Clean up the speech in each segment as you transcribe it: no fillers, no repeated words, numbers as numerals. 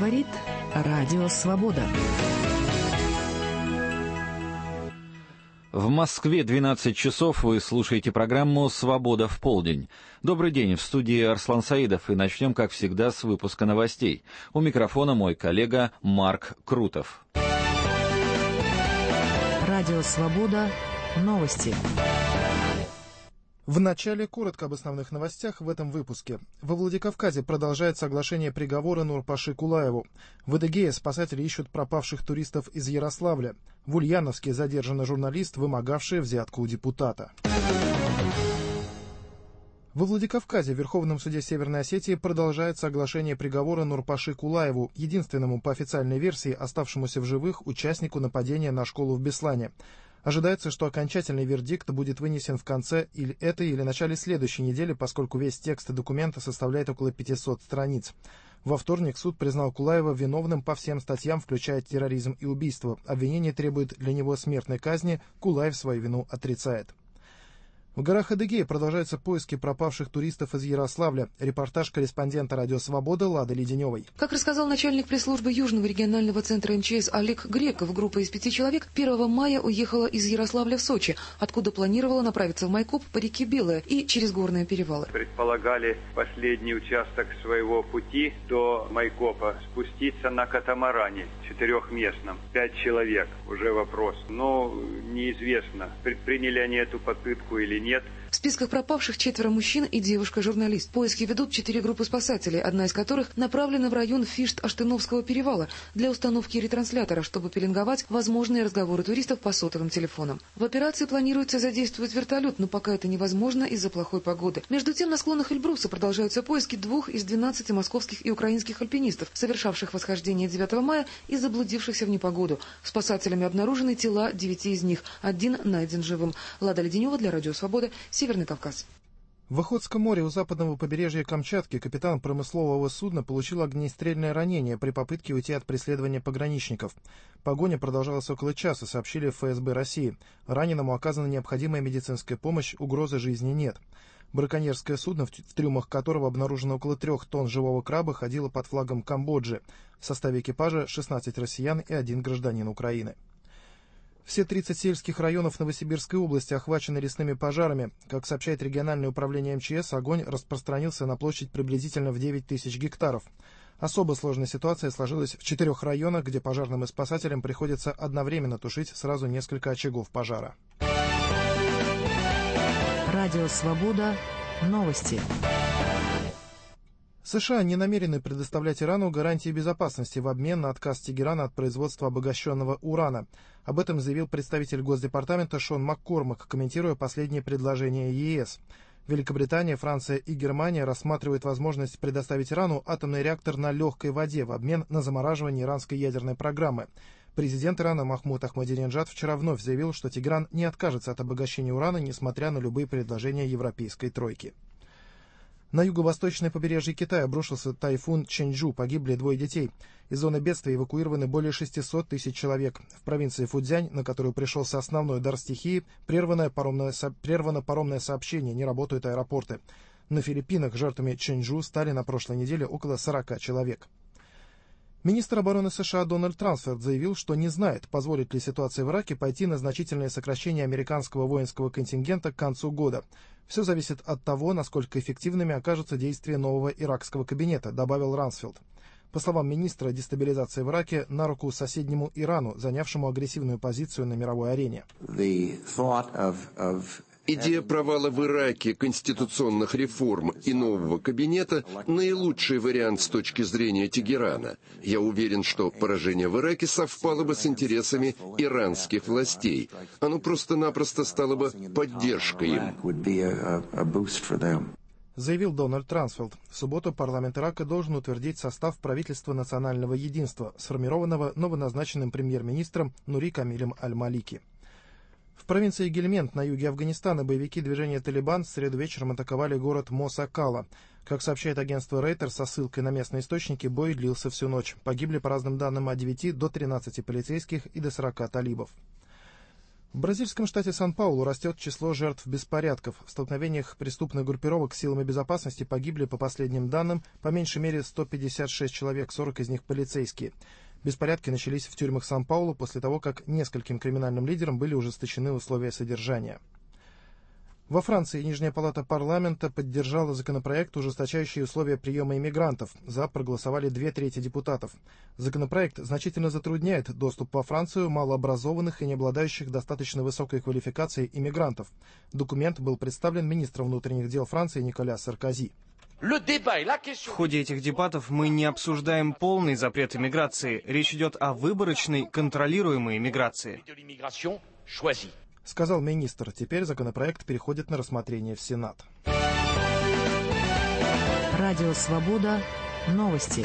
Говорит Радио Свобода. В Москве 12 часов. Вы слушаете программу «Свобода в полдень». Добрый день, в студии Арслан Саидов, и начнем, как всегда, с выпуска новостей. У микрофона мой коллега Марк Крутов. Радио Свобода. Новости. Вначале коротко об основных новостях в этом выпуске. Во Владикавказе продолжается оглашение приговора Нурпаши Кулаеву. В Адыгее спасатели ищут пропавших туристов из Ярославля. В Ульяновске задержан журналист, вымогавший взятку у депутата. Во Владикавказе в Верховном суде Северной Осетии продолжается оглашение приговора Нурпаши Кулаеву, единственному по официальной версии оставшемуся в живых участнику нападения на школу в Беслане. Ожидается, что окончательный вердикт будет вынесен в конце или этой или начале следующей недели, поскольку весь текст документа составляет около 500 страниц. Во вторник суд признал Кулаева виновным по всем статьям, включая терроризм и убийство. Обвинение требует для него смертной казни, Кулаев свою вину отрицает. В горах Адыгеи продолжаются поиски пропавших туристов из Ярославля. Репортаж корреспондента «Радио Свобода» Лады Леденевой. Как рассказал начальник пресс-службы Южного регионального центра МЧС Олег Греков, группа из 5 человек 1 мая уехала из Ярославля в Сочи, откуда планировала направиться в Майкоп по реке Белая и через горные перевалы. Предполагали последний участок своего пути до Майкопа спуститься на катамаране 4-местном. 5 человек, уже вопрос. Но неизвестно, предприняли они эту попытку или нет. В списках пропавших 4 мужчин и девушка-журналист. Поиски ведут 4 группы спасателей, одна из которых направлена в район Фишт-Аштыновского перевала для установки ретранслятора, чтобы пеленговать возможные разговоры туристов по сотовым телефонам. В операции планируется задействовать вертолет, но пока это невозможно из-за плохой погоды. Между тем, на склонах Эльбруса продолжаются поиски 2 из 12 московских и украинских альпинистов, совершавших восхождение 9 мая и заблудившихся в непогоду. Спасателями обнаружены тела 9 из них. 1 найден живым. Лада Леденева для Радио Свобода, Северный Кавказ. В Охотском море у западного побережья Камчатки капитан промыслового судна получил огнестрельное ранение при попытке уйти от преследования пограничников. Погоня продолжалась около часа, сообщили в ФСБ России. Раненому оказана необходимая медицинская помощь, угрозы жизни нет. Браконьерское судно, в трюмах которого обнаружено около 3 тонн живого краба, ходило под флагом Камбоджи. В составе экипажа 16 россиян и 1 гражданин Украины. Все 30 сельских районов Новосибирской области охвачены лесными пожарами. Как сообщает региональное управление МЧС, огонь распространился на площадь приблизительно в 9 тысяч гектаров. Особо сложная ситуация сложилась в 4 районах, где пожарным и спасателям приходится одновременно тушить сразу несколько очагов пожара. Радио Свобода. Новости. США не намерены предоставлять Ирану гарантии безопасности в обмен на отказ Тегерана от производства обогащенного урана. Об этом заявил представитель Госдепартамента Шон Маккормак, комментируя последние предложения ЕС. Великобритания, Франция и Германия рассматривают возможность предоставить Ирану атомный реактор на легкой воде в обмен на замораживание иранской ядерной программы. Президент Ирана Махмуд Ахмадинеджад вчера вновь заявил, что Тегеран не откажется от обогащения урана, несмотря на любые предложения европейской тройки. На юго-восточное побережье Китая обрушился тайфун Чэньчжу, погибли 2 детей. Из зоны бедствия эвакуированы более 600 тысяч человек. В провинции Фуцзянь, на которую пришелся основной удар стихии, прервано паромное сообщение, не работают аэропорты. На Филиппинах жертвами Чэньчжу стали на прошлой неделе около 40 человек. Министр обороны США Дональд Трамсфорд заявил, что не знает, позволит ли ситуация в Ираке пойти на значительное сокращение американского воинского контингента к концу года. Все зависит от того, насколько эффективными окажутся действия нового иракского кабинета, добавил Рамсфелд. По словам министра, дестабилизация в Ираке на руку соседнему Ирану, занявшему агрессивную позицию на мировой арене. Идея провала в Ираке конституционных реформ и нового кабинета – наилучший вариант с точки зрения Тегерана. Я уверен, что поражение в Ираке совпало бы с интересами иранских властей. Оно просто-напросто стало бы поддержкой им. Заявил Дональд Трамсфелд. В субботу парламент Ирака должен утвердить состав правительства национального единства, сформированного новоназначенным премьер-министром Нури Камилем Аль-Малики. В провинции Гельмент на юге Афганистана боевики движения «Талибан» в среду вечером атаковали город Мосакала. Как сообщает агентство Рейтер со ссылкой на местные источники, бой длился всю ночь. Погибли, по разным данным, от 9 до 13 полицейских и до 40 талибов. В бразильском штате Сан-Паулу растет число жертв беспорядков. В столкновениях преступных группировок с силами безопасности погибли, по последним данным, по меньшей мере 156 человек, 40 из них полицейские. Беспорядки начались в тюрьмах Сан-Паулу после того, как нескольким криминальным лидерам были ужесточены условия содержания. Во Франции Нижняя палата парламента поддержала законопроект, ужесточающий условия приема иммигрантов. За проголосовали 2/3 депутатов. Законопроект значительно затрудняет доступ во Францию малообразованных и не обладающих достаточно высокой квалификацией иммигрантов. Документ был представлен министром внутренних дел Франции Николя Саркози. В ходе этих дебатов мы не обсуждаем полный запрет иммиграции. Речь идет о выборочной, контролируемой иммиграции. Сказал министр. Теперь законопроект переходит на рассмотрение в Сенат. Радио «Свобода». Новости.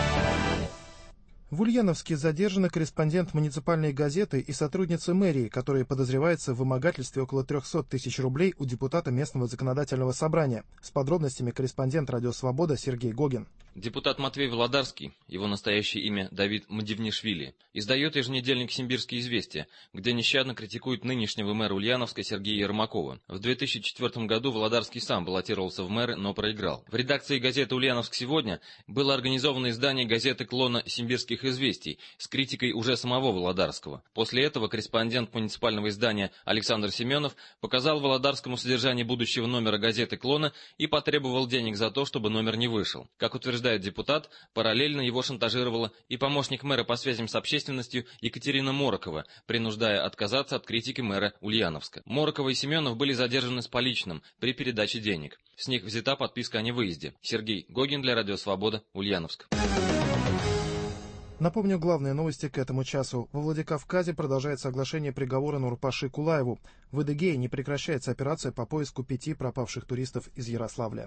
В Ульяновске задержана корреспондент муниципальной газеты и сотрудница мэрии, которая подозревается в вымогательстве около 300 тысяч рублей у депутата местного законодательного собрания. С подробностями корреспондент «Радио Свобода» Сергей Гогин. Депутат Матвей Володарский, его настоящее имя Давид Мдивнишвили, издает еженедельник «Симбирские известия», где нещадно критикует нынешнего мэра Ульяновска Сергея Ермакова. В 2004 году Володарский сам баллотировался в мэры, но проиграл. В редакции газеты «Ульяновск сегодня» было организовано издание газеты «Клона Симбирских известий» с критикой уже самого Володарского. После этого корреспондент муниципального издания Александр Семенов показал Володарскому содержание будущего номера газеты «Клона» и потребовал денег за то, чтобы номер не вышел. Как утверждает депутат, параллельно его шантажировала и помощник мэра по связям с общественностью Екатерина Морокова, принуждая отказаться от критики мэра Ульяновска. Морокова и Семенов были задержаны с поличным при передаче денег. С них взята подписка о невыезде. Сергей Гогин для Радио Свобода, Ульяновск. Напомню главные новости к этому часу. Во Владикавказе продолжается оглашение приговора Нурпаши Кулаеву. В Адыгее не прекращается операция по поиску 5 пропавших туристов из Ярославля.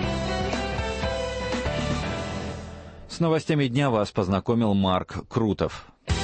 С новостями дня вас познакомил Марк Крутов.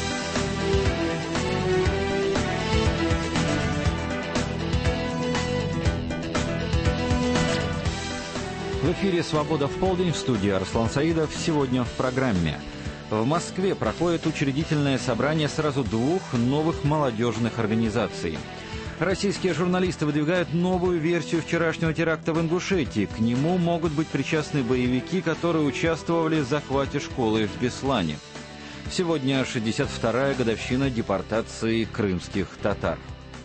В эфире «Свобода в полдень», в студии Арслан Саидов. Сегодня в программе. В Москве проходит учредительное собрание сразу 2 новых молодежных организаций. Российские журналисты выдвигают новую версию вчерашнего теракта в Ингушетии. К нему могут быть причастны боевики, которые участвовали в захвате школы в Беслане. Сегодня 62-я годовщина депортации крымских татар.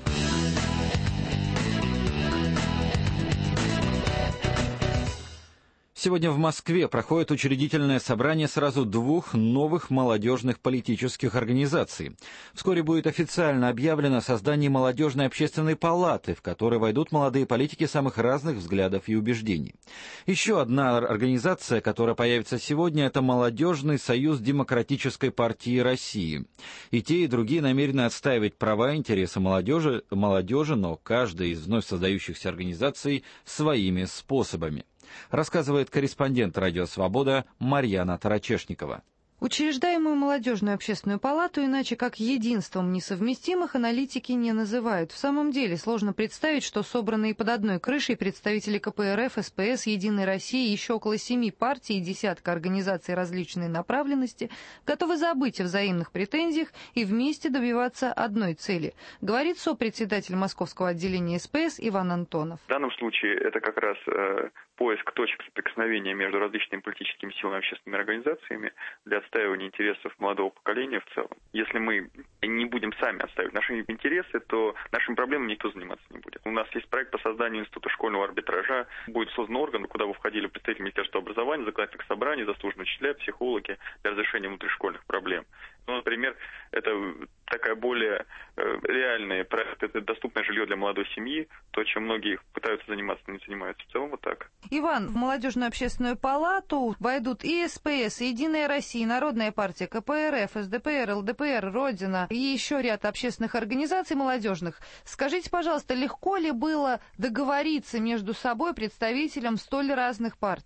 Сегодня в Москве проходит учредительное собрание сразу 2 новых молодежных политических организаций. Вскоре будет официально объявлено о создании молодежной общественной палаты, в которой войдут молодые политики самых разных взглядов и убеждений. Еще одна организация, которая появится сегодня, это Молодежный союз Демократической партии России. И те, и другие намерены отстаивать права и интересы молодежи, но каждая из вновь создающихся организаций своими способами. Рассказывает корреспондент «Радио Свобода» Марьяна Тарачешникова. Учреждаемую молодежную общественную палату иначе как единством несовместимых аналитики не называют. В самом деле сложно представить, что собранные под одной крышей представители КПРФ, СПС, Единой России, еще около 7 партий и десятка организаций различной направленности готовы забыть о взаимных претензиях и вместе добиваться одной цели, говорит сопредседатель московского отделения СПС Иван Антонов. В данном случае это как раз поиск точек соприкосновения между различными политическими силами и общественными организациями для отстаивания интересов молодого поколения в целом. Если мы не будем сами отстаивать наши интересы, то нашими проблемами никто заниматься не будет. У нас есть проект по созданию института школьного арбитража. Будет создан орган, куда бы входили представители Министерства образования, законодательных собраний, заслуженные учителя, психологи для разрешения внутришкольных проблем. Ну, например, это такая более реальный проект, это доступное жилье для молодой семьи, то, чем многие пытаются заниматься, но не занимаются. В целом вот так. Иван, в молодежную общественную палату войдут и СПС, и Единая Россия, Народная партия, КПРФ, СДПР, ЛДПР, Родина и еще ряд общественных организаций молодежных. Скажите, пожалуйста, легко ли было договориться между собой представителям столь разных партий?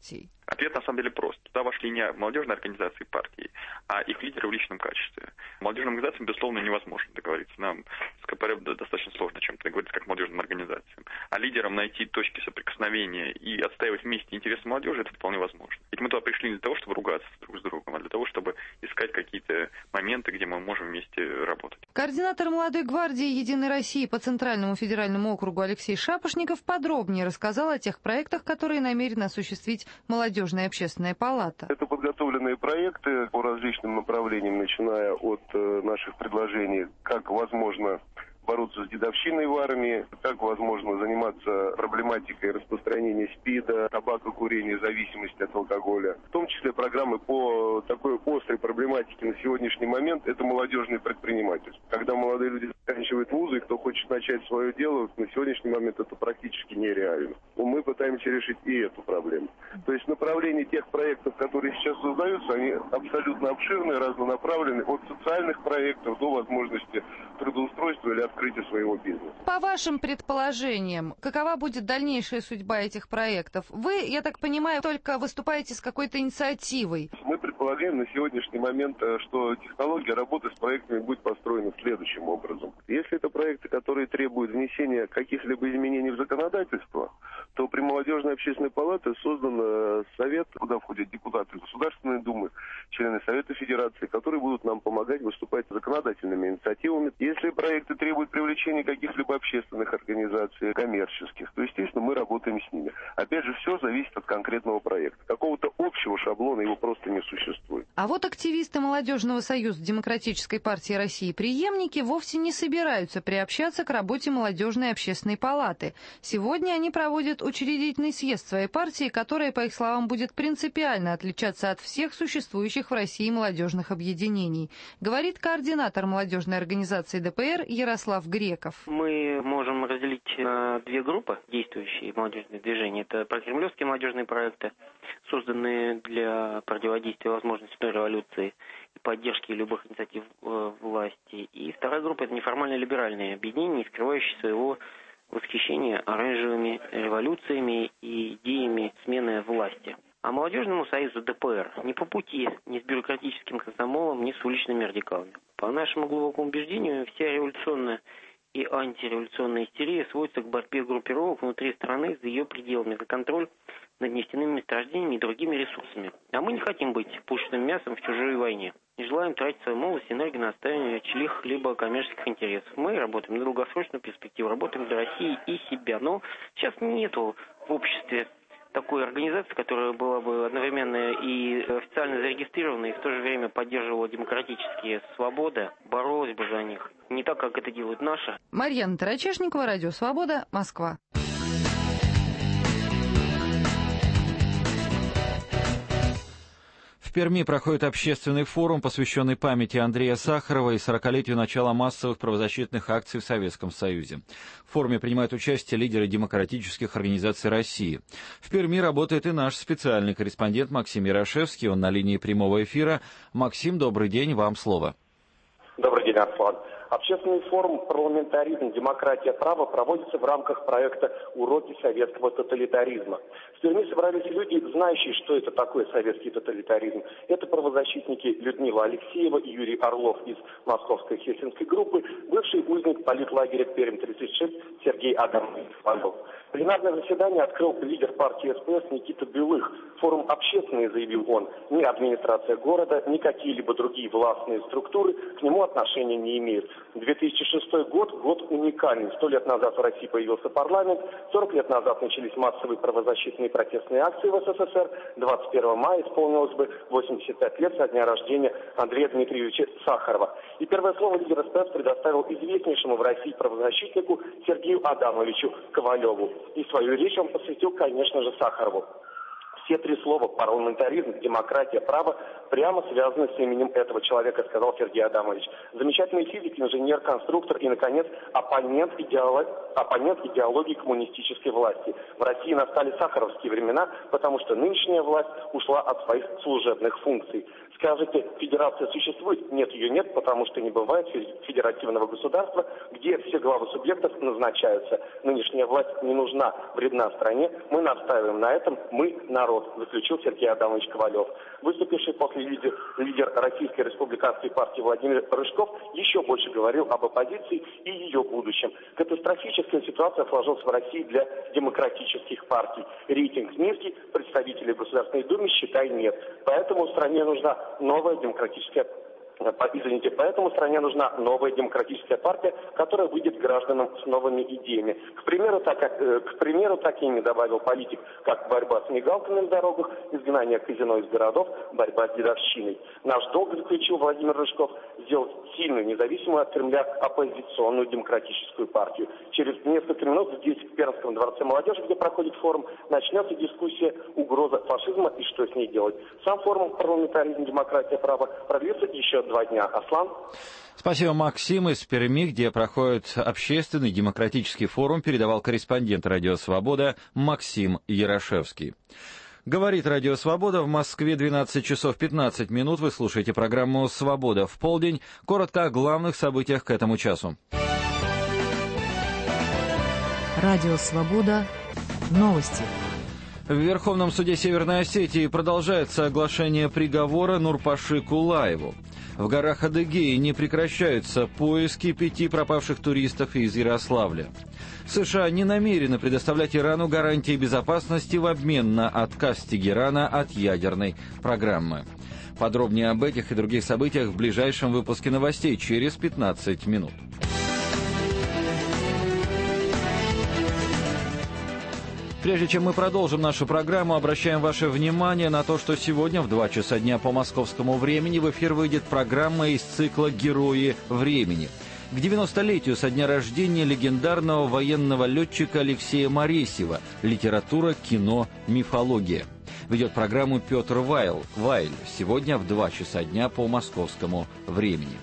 Ответ на самом деле прост. Туда вошли не молодежные организации партии, а их лидеры в личном качестве. Молодежным организациям, безусловно, невозможно договориться. Нам с КПРФ достаточно сложно чем-то договориться, как молодежным организациям. А лидерам найти точки соприкосновения и отстаивать вместе интересы молодежи, это вполне возможно. Ведь мы туда пришли не для того, чтобы ругаться друг с другом, а для того, чтобы искать какие-то моменты, где мы можем вместе работать. Координатор «Молодой гвардии Единой России» по Центральному федеральному округу Алексей Шапошников подробнее рассказал о тех проектах, которые намерена осуществить Молодежная общественная палата. Это подготовленные проекты по различным направлениям, начиная от наших предложений, как возможно бороться с дедовщиной в армии, как возможно заниматься проблематикой распространения СПИДа, табакокурения, зависимости от алкоголя. В том числе программы по такой острой проблематике на сегодняшний момент – это молодежное предпринимательство. Когда молодые люди заканчивают вузы, и кто хочет начать свое дело, на сегодняшний момент это практически нереально. Но мы пытаемся решить и эту проблему. То есть направления тех проектов, которые сейчас создаются, они абсолютно обширные, разнонаправленные, от социальных проектов до возможности трудоустройства или открытия своего бизнеса. По вашим предположениям, какова будет дальнейшая судьба этих проектов? Вы, я так понимаю, только выступаете с какой-то инициативой. Мы предполагаем на сегодняшний момент, что технология работы с проектами будет построена следующим образом. Если это проекты, которые требуют внесения каких-либо изменений в законодательство, то при Молодежной общественной палате создан совет, куда входят депутаты Государственной Думы, члены Совета Федерации, которые будут нам помогать выступать с законодательными инициативами. Если проекты требуют привлечения каких-либо общественных организаций, коммерческих, то, естественно, мы работаем с ними. Опять же, все зависит от конкретного проекта. Какого-то общего шаблона его просто не существует. А вот активисты Молодежного союза Демократической партии России «Преемники» вовсе не собираются приобщаться к работе Молодежной общественной палаты. Сегодня они проводят учредительный съезд своей партии, которая, по их словам, будет принципиально отличаться от всех существующих в России молодежных объединений, говорит координатор молодежной организации ДПР Ярослав Греков. Мы можем разделить на две группы действующие молодежные движения. Это прокремлевские молодежные проекты, созданные для противодействия возможностной революции и поддержки любых инициатив власти. И вторая группа – это неформально-либеральные объединения, не скрывающие своего восхищения оранжевыми революциями и идеями смены власти. А Молодежному союзу ДПР не по пути ни с бюрократическим комсомолом, ни с уличными радикалами. По нашему глубокому убеждению, вся революционная и антиреволюционная истерия сводится к борьбе группировок внутри страны за ее пределами, за контроль над нефтяными месторождениями и другими ресурсами. А мы не хотим быть пушечным мясом в чужой войне. Не желаем тратить свою молодость и энергию на отстаивание чьих-либо коммерческих интересов. Мы работаем на долгосрочную перспективу, работаем для России и себя. Но сейчас нету в обществе такой организации, которая была бы одновременно и официально зарегистрирована, и в то же время поддерживала демократические свободы, боролась бы за них. Не так, как это делают наши. Марьяна Тарачешникова, Радио Свобода, Москва. В Перми проходит общественный форум, посвященный памяти Андрея Сахарова и 40-летию начала массовых правозащитных акций в Советском Союзе. В форуме принимают участие лидеры демократических организаций России. В Перми работает и наш специальный корреспондент Максим Ярошевский. Он на линии прямого эфира. Максим, добрый день, вам слово. Добрый день, Арслан. Общественный форум «Парламентаризм. Демократия. Право» проводится в рамках проекта «Уроки советского тоталитаризма». В Перми собрались люди, знающие, что это такое советский тоталитаризм. Это правозащитники Людмила Алексеева и Юрий Орлов из московской хельсинской группы, бывший узник политлагеря Пермь-36 Сергей Адамович. Пленарное заседание открыл лидер партии СПС Никита Белых. Форум общественный, заявил он. Ни администрация города, ни какие-либо другие властные структуры к нему отношения не имеют. 2006 год – год уникальный. 100 лет назад в России появился парламент, 40 лет назад начались массовые правозащитные протестные акции в СССР, 21 мая исполнилось бы 85 лет со дня рождения Андрея Дмитриевича Сахарова. И первое слово лидер СПС предоставил известнейшему в России правозащитнику Сергею Адамовичу Ковалеву. И свою речь он посвятил, конечно же, Сахарову. Все три слова «парламентаризм», «демократия», «право» прямо связаны с именем этого человека, сказал Сергей Адамович. Замечательный физик, инженер, конструктор и, наконец, оппонент идеологии коммунистической власти. В России настали сахаровские времена, потому что нынешняя власть ушла от своих служебных функций. Скажете, федерация существует? Нет, ее нет, потому что не бывает федеративного государства, где все главы субъектов назначаются. Нынешняя власть не нужна, вредна стране. Мы настаиваем на этом, мы народ. наоборот, заключил Сергей Адамович Ковалев. Выступивший после лидер Российской республиканской партии Владимир Рыжков еще больше говорил об оппозиции и ее будущем. Катастрофическая ситуация сложилась в России для демократических партий. Рейтинг низкий, представителей Государственной Думы, считай, нет. Поэтому стране нужна новая демократическая партия, которая выйдет к гражданам с новыми идеями. К примеру, такими, добавил политик, как борьба с мигалками на дорогах, изгнание казино из городов, борьба с дедовщиной. Наш долг, заключил Владимир Рыжков, сделать сильную, независимую от Кремля оппозиционную демократическую партию. Через несколько минут здесь, в Пермском дворце молодежи, где проходит форум, начнется дискуссия «Угроза фашизма и что с ней делать». Сам форум «Парламентаризм, демократия, право» продлится еще 2 дня. Аслан? Спасибо, Максим. Из Перми, где проходит общественный демократический форум, передавал корреспондент «Радио Свобода» Максим Ярошевский. Говорит «Радио Свобода», в Москве 12 часов 15 минут. Вы слушаете программу «Свобода в полдень». Коротко о главных событиях к этому часу. Радио Свобода. Новости. В Верховном суде Северной Осетии продолжается оглашение приговора Нурпаши Кулаеву. В горах Адыгеи не прекращаются поиски 5 пропавших туристов из Ярославля. США не намерены предоставлять Ирану гарантии безопасности в обмен на отказ Тегерана от ядерной программы. Подробнее об этих и других событиях в ближайшем выпуске новостей через 15 минут. Прежде чем мы продолжим нашу программу, обращаем ваше внимание на то, что сегодня в 2 часа дня по московскому времени в эфир выйдет программа из цикла «Герои времени». К 90-летию со дня рождения легендарного военного летчика Алексея Моресьева. Литература, кино, мифология. Ведет программу Петр Вайль. Сегодня в 2 часа дня по московскому времени.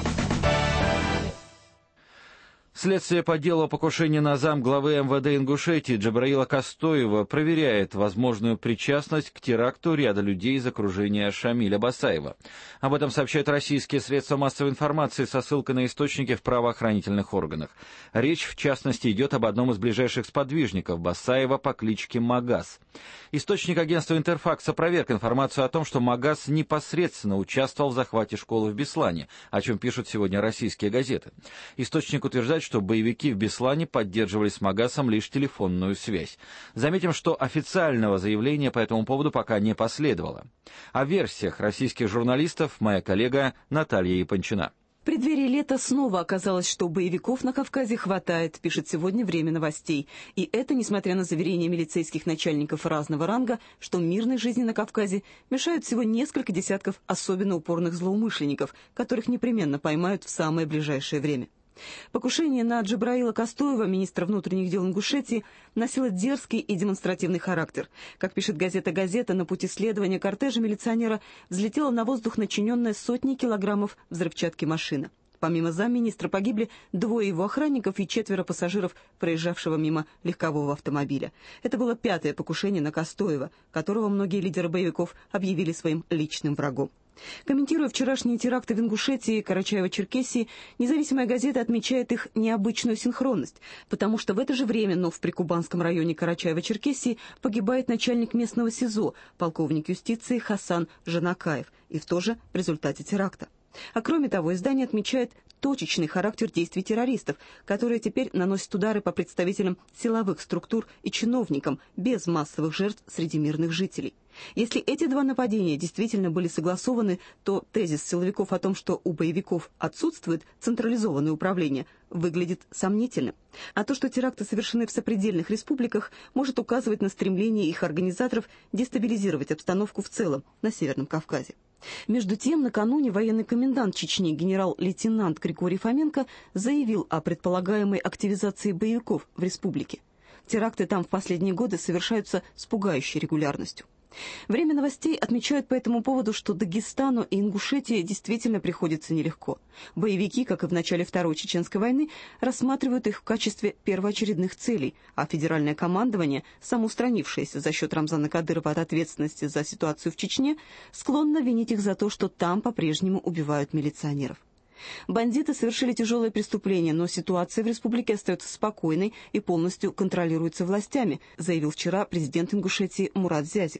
Следствие по делу о покушении на замглавы МВД Ингушетии Джабраила Кастоева проверяет возможную причастность к теракту ряда людей из окружения Шамиля Басаева. Об этом сообщают российские средства массовой информации со ссылкой на источники в правоохранительных органах. Речь, в частности, идет об одном из ближайших сподвижников Басаева по кличке Магаз. Источник агентства «Интерфакс» опроверг информацию о том, что Магаз непосредственно участвовал в захвате школы в Беслане, о чем пишут сегодня российские газеты. Источник утверждает, что боевики в Беслане поддерживали с Магазом лишь телефонную связь. Заметим, что официального заявления по этому поводу пока не последовало. О версиях российских журналистов моя коллега Наталья Япончина. В преддверии лета снова оказалось, что боевиков на Кавказе хватает, пишет сегодня «Время новостей». И это несмотря на заверения милицейских начальников разного ранга, что мирной жизни на Кавказе мешают всего несколько десятков особенно упорных злоумышленников, которых непременно поймают в самое ближайшее время. Покушение на Джабраила Кастоева, министра внутренних дел Ингушетии, носило дерзкий и демонстративный характер. Как пишет газета «Газета», на пути следования кортежа милиционера взлетела на воздух начиненная сотней килограммов взрывчатки машина. Помимо замминистра погибли 2 его охранников и 4 пассажиров, проезжавшего мимо легкового автомобиля. Это было 5-е покушение на Кастоева, которого многие лидеры боевиков объявили своим личным врагом. Комментируя вчерашние теракты в Ингушетии и Карачаево-Черкесии, независимая газета отмечает их необычную синхронность, потому что в это же время, но в прикубанском районе Карачаево-Черкесии погибает начальник местного СИЗО, полковник юстиции Хасан Жанакаев, и в то же в результате теракта. А кроме того, издание отмечает точечный характер действий террористов, которые теперь наносят удары по представителям силовых структур и чиновникам без массовых жертв среди мирных жителей. Если эти 2 нападения действительно были согласованы, то тезис силовиков о том, что у боевиков отсутствует централизованное управление, выглядит сомнительным. А то, что теракты совершены в сопредельных республиках, может указывать на стремление их организаторов дестабилизировать обстановку в целом на Северном Кавказе. Между тем, накануне военный комендант Чечни генерал-лейтенант Григорий Фоменко заявил о предполагаемой активизации боевиков в республике. Теракты там в последние годы совершаются с пугающей регулярностью. Время новостей отмечают по этому поводу, что Дагестану и Ингушетии действительно приходится нелегко. Боевики, как и в начале Второй Чеченской войны, рассматривают их в качестве первоочередных целей, а федеральное командование, самоустранившееся за счет Рамзана Кадырова от ответственности за ситуацию в Чечне, склонно винить их за то, что там по-прежнему убивают милиционеров. Бандиты совершили тяжелое преступление, но ситуация в республике остается спокойной и полностью контролируется властями, заявил вчера президент Ингушетии Мурат Зязиков.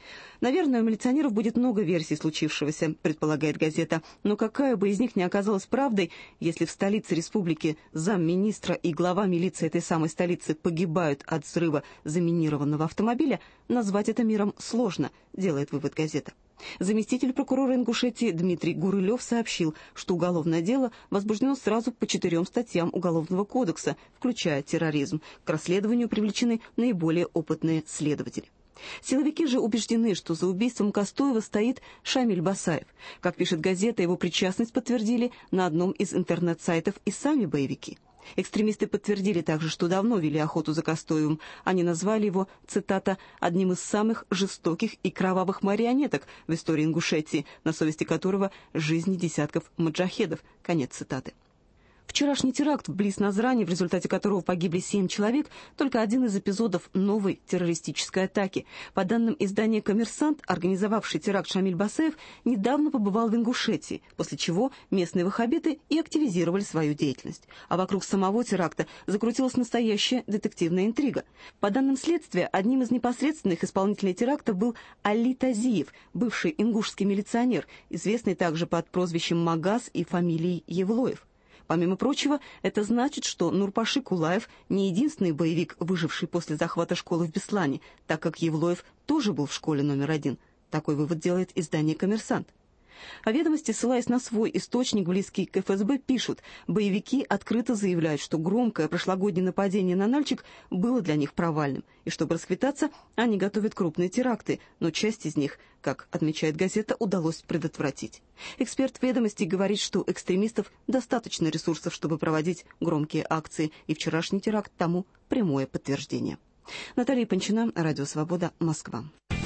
Наверное, у милиционеров будет много версий случившегося, предполагает газета, но какая бы из них ни оказалась правдой, если в столице республики замминистра и глава милиции этой самой столицы погибают от взрыва заминированного автомобиля, назвать это миром сложно, делает вывод газета. Заместитель прокурора Ингушетии Дмитрий Гурылев сообщил, что уголовное дело возбуждено сразу по 4 статьям Уголовного кодекса, включая терроризм. К расследованию привлечены наиболее опытные следователи. Силовики же убеждены, что за убийством Костоева стоит Шамиль Басаев. Как пишет газета, его причастность подтвердили на одном из интернет-сайтов и сами боевики. Экстремисты подтвердили также, что давно вели охоту за Костоевым. Они назвали его, цитата, «одним из самых жестоких и кровавых марионеток в истории Ингушетии, на совести которого жизни десятков маджахедов». Конец цитаты. Вчерашний теракт близ Назрани, в результате которого погибли 7 человек, только один из эпизодов новой террористической атаки. По данным издания «Коммерсант», организовавший теракт Шамиль Басаев недавно побывал в Ингушетии, после чего местные ваххабиты и активизировали свою деятельность. А вокруг самого теракта закрутилась настоящая детективная интрига. По данным следствия, одним из непосредственных исполнителей теракта был Али Тазиев, бывший ингушский милиционер, известный также под прозвищем Магаз и фамилией Евлоев. Помимо прочего, это значит, что Нурпаши Кулаев не единственный боевик, выживший после захвата школы в Беслане, так как Евлоев тоже был в школе номер 1. Такой вывод делает издание «Коммерсант». А ведомости, ссылаясь на свой источник, близкий к ФСБ, пишут, боевики открыто заявляют, что громкое прошлогоднее нападение на Нальчик было для них провальным, и чтобы расквитаться, они готовят крупные теракты, но часть из них, как отмечает газета, удалось предотвратить. Эксперт ведомостей говорит, что экстремистов достаточно ресурсов, чтобы проводить громкие акции, и вчерашний теракт тому прямое подтверждение. Наталья Панчина, Радио Свобода, Москва.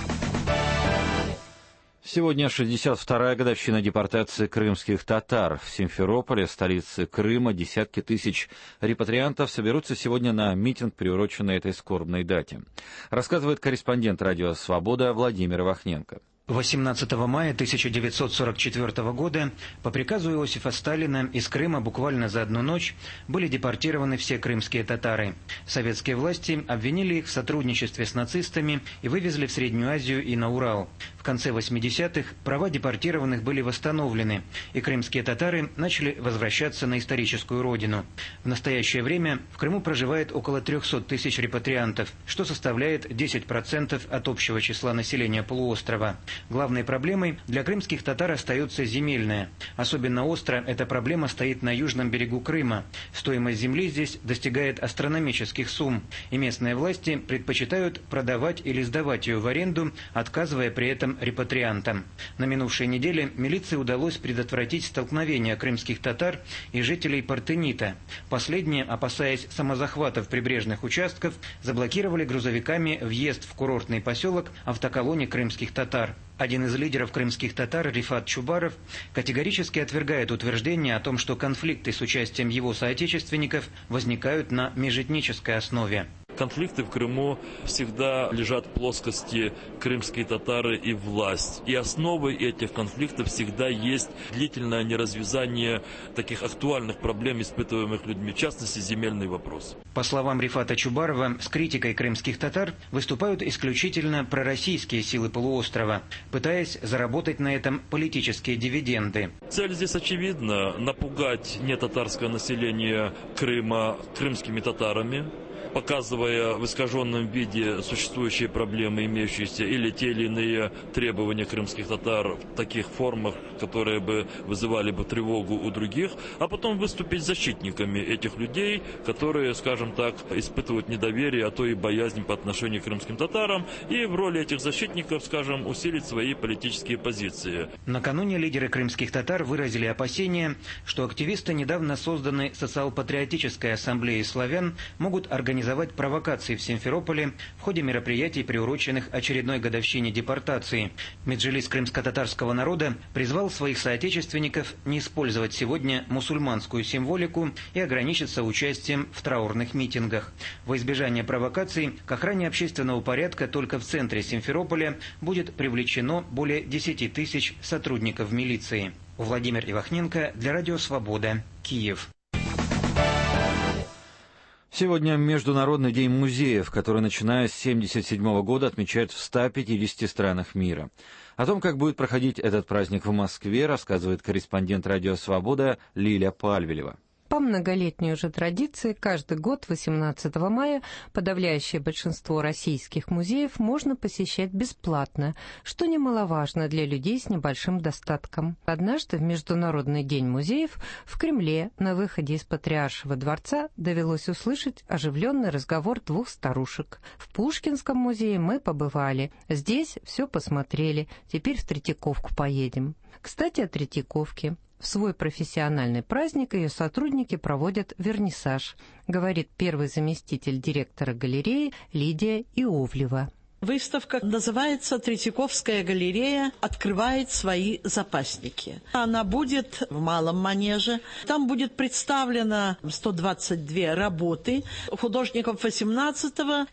Сегодня 62-я годовщина депортации крымских татар. В Симферополе, столице Крыма, десятки тысяч репатриантов соберутся сегодня на митинг, приуроченный этой скорбной дате. Рассказывает корреспондент Радио Свобода Владимир Вахненко. 18 мая 1944 года по приказу Иосифа Сталина из Крыма буквально за одну ночь были депортированы все крымские татары. Советские власти обвинили их в сотрудничестве с нацистами и вывезли в Среднюю Азию и на Урал. В конце 80-х права депортированных были восстановлены, и крымские татары начали возвращаться на историческую родину. В настоящее время в Крыму проживает около 300 тысяч репатриантов, что составляет 10% от общего числа населения полуострова. Главной проблемой для крымских татар остается земельная. Особенно остро эта проблема стоит на южном берегу Крыма. Стоимость земли здесь достигает астрономических сумм, и местные власти предпочитают продавать или сдавать ее в аренду, отказывая при этом репатриантам. На минувшей неделе милиции удалось предотвратить столкновение крымских татар и жителей Партенита. Последние, опасаясь самозахватов прибрежных участков, заблокировали грузовиками въезд в курортный поселок автоколонии крымских татар. Один из лидеров крымских татар, Рифат Чубаров, категорически отвергает утверждение о том, что конфликты с участием его соотечественников возникают на межэтнической основе. Конфликты в Крыму всегда лежат в плоскости крымские татары и власть. И основой этих конфликтов всегда есть длительное неразвязание таких актуальных проблем, испытываемых людьми, в частности, земельный вопрос. По словам Рифата Чубарова, с критикой крымских татар выступают исключительно пророссийские силы полуострова, пытаясь заработать на этом политические дивиденды. Цель здесь очевидна – напугать нетатарское население Крыма крымскими татарами, показывая в искаженном виде существующие проблемы, имеющиеся или те или иные требования крымских татар в таких формах, которые бы вызывали бы тревогу у других, а потом выступить защитниками этих людей, которые, скажем так, испытывают недоверие, а то и боязнь по отношению к крымским татарам, и в роли этих защитников, скажем, усилить свои политические позиции. Накануне лидеры крымских татар выразили опасения, что активисты недавно созданной социал-патриотической ассамблеи славян могут организовать провокации в Симферополе в ходе мероприятий, приуроченных очередной годовщине депортации. Меджлис крымско-татарского народа призвал своих соотечественников не использовать сегодня мусульманскую символику и ограничиться участием в траурных митингах. Во избежание провокаций к охране общественного порядка только в центре Симферополя будет привлечено более 10 тысяч сотрудников милиции. Владимир Ивахненко для Радио Свобода, Киев. Сегодня Международный день музеев, который, начиная с 1977 года, отмечают в 150 странах мира. О том, как будет проходить этот праздник в Москве, рассказывает корреспондент «Радио Свобода» Лиля Пальвелева. По многолетней уже традиции, каждый год 18 мая подавляющее большинство российских музеев можно посещать бесплатно, что немаловажно для людей с небольшим достатком. Однажды в Международный день музеев в Кремле на выходе из Патриаршего дворца довелось услышать оживленный разговор двух старушек. В Пушкинском музее мы побывали, здесь все посмотрели, теперь в Третьяковку поедем. Кстати, о Третьяковке. В свой профессиональный праздник ее сотрудники проводят вернисаж, говорит первый заместитель директора галереи Лидия Иовлева. Выставка называется «Третьяковская галерея открывает свои запасники». Она будет в Малом Манеже. Там будет представлено 122 работы художников 18,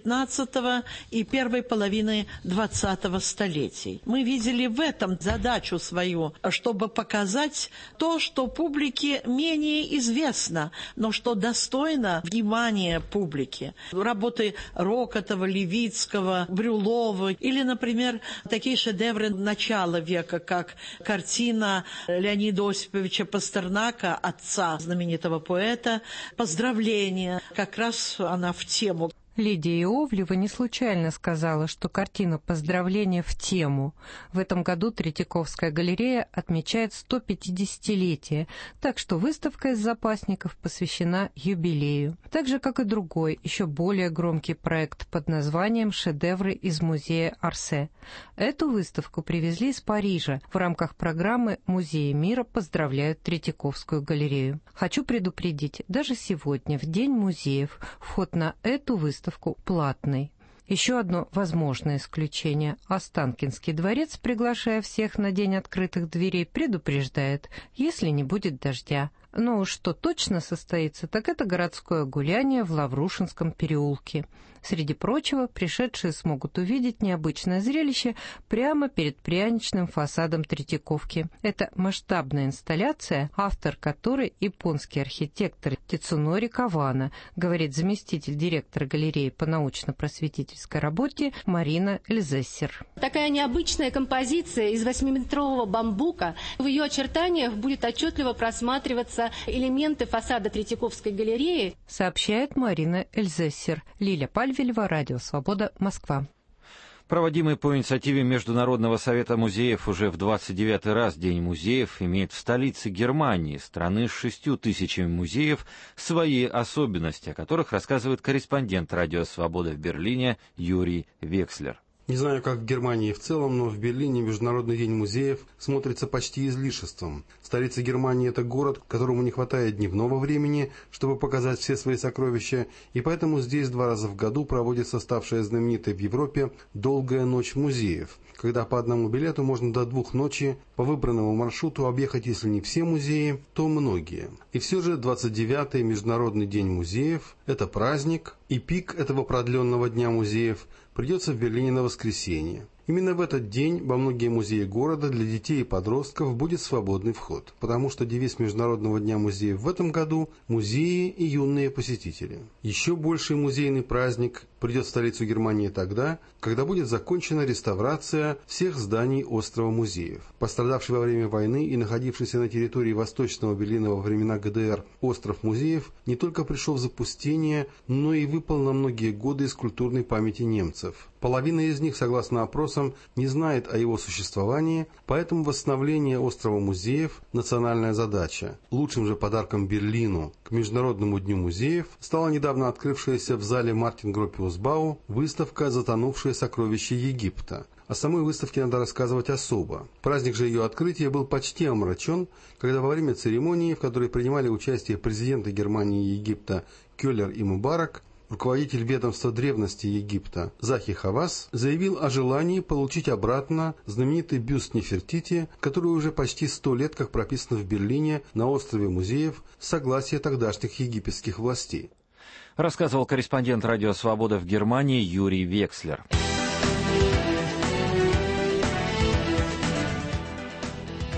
19 и первой половины 20-го столетий. Мы видели в этом задачу свою, чтобы показать то, что публике менее известно, но что достойно внимания публики. Работы Рокотова, Левицкого, Брюлова или, например, такие шедевры начала века, как картина Леонида Осиповича Пастернака, отца знаменитого поэта «Поздравление». Как раз она в тему. Лидия Иовлева не случайно сказала, что картина «Поздравление» в тему. В этом году Третьяковская галерея отмечает 150-летие, так что выставка из запасников посвящена юбилею. Так же, как и другой, еще более громкий проект под названием «Шедевры из музея Орсе». Эту выставку привезли из Парижа в рамках программы «Музеи мира поздравляют Третьяковскую галерею». Хочу предупредить, даже сегодня, в День музеев, вход на эту выставку платный. Еще одно возможное исключение. Останкинский дворец, приглашая всех на День открытых дверей, предупреждает, если не будет дождя. Но уж что точно состоится, так это городское гуляние в Лаврушинском переулке. Среди прочего, пришедшие смогут увидеть необычное зрелище прямо перед пряничным фасадом Третьяковки. Это масштабная инсталляция, автор которой японский архитектор Тицунори Кавана, говорит заместитель директора галереи по научно-просветительской работе Марина Эльзессер. Такая необычная композиция из 8-метрового бамбука. В ее очертаниях будет отчетливо просматриваться элементы фасада Третьяковской галереи, сообщает Марина Эльзессер. Лиля Пальвелева, Радио Свобода, Москва. Проводимый по инициативе Международного совета музеев уже в 29-й раз День музеев имеет в столице Германии, страны с 6 тысячами музеев, свои особенности, о которых рассказывает корреспондент Радио Свобода в Берлине Юрий Векслер. Не знаю, как в Германии в целом, но в Берлине Международный день музеев смотрится почти излишеством. Столица Германии – это город, которому не хватает дневного времени, чтобы показать все свои сокровища, и поэтому здесь 2 раза в году проводится ставшая знаменитой в Европе «Долгая ночь музеев», когда по одному билету можно до 2 ночи по выбранному маршруту объехать, если не все музеи, то многие. И все же 29-й Международный день музеев – это праздник, и пик этого продленного дня музеев придется в Берлине на воскресенье. Именно в этот день во многие музеи города для детей и подростков будет свободный вход, потому что девиз Международного дня музеев в этом году – «Музеи и юные посетители». Еще больший музейный праздник придет в столицу Германии тогда, когда будет закончена реставрация всех зданий острова музеев. Пострадавший во время войны и находившийся на территории Восточного Берлина во времена ГДР остров музеев не только пришел в запустение, но и выпал на многие годы из культурной памяти немцев. Половина из них, согласно опросам, не знает о его существовании, поэтому восстановление острова музеев – национальная задача. Лучшим же подарком Берлину к Международному дню музеев стала недавно открывшаяся в зале Мартин-Гропиус-Бау выставка «Затонувшие сокровища Египта». О самой выставке надо рассказывать особо. Праздник же ее открытия был почти омрачен, когда во время церемонии, в которой принимали участие президенты Германии и Египта Кёллер и Мубарак, руководитель ведомства древности Египта Захи Хавас заявил о желании получить обратно знаменитый бюст Нефертити, который уже почти 100 лет как прописан в Берлине на острове музеев с согласия тогдашних египетских властей. Рассказывал корреспондент Радио Свобода в Германии Юрий Векслер.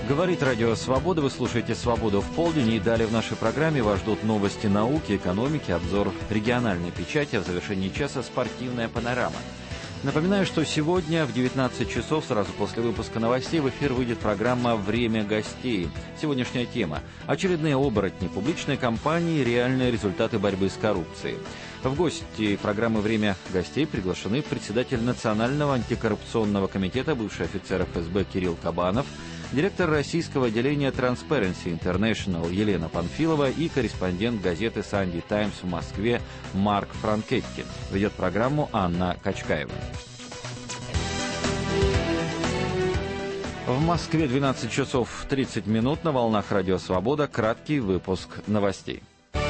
Говорит Радио Свобода. Вы слушаете «Свободу в полдень». И далее в нашей программе вас ждут новости науки, экономики, обзор региональной печати, а в завершении часа спортивная панорама. Напоминаю, что сегодня в 19 часов, сразу после выпуска новостей, в эфир выйдет программа «Время гостей». Сегодняшняя тема – очередные оборотни публичной кампании, реальные результаты борьбы с коррупцией. В гости программы «Время гостей» приглашены председатель Национального антикоррупционного комитета, бывший офицер ФСБ Кирилл Кабанов, директор российского отделения Transparency International Елена Панфилова и корреспондент газеты «Санди Таймс» в Москве Марк Франкетти. Ведет программу Анна Качкаева. В Москве 12 часов 30 минут на волнах Радио Свобода. Краткий выпуск новостей.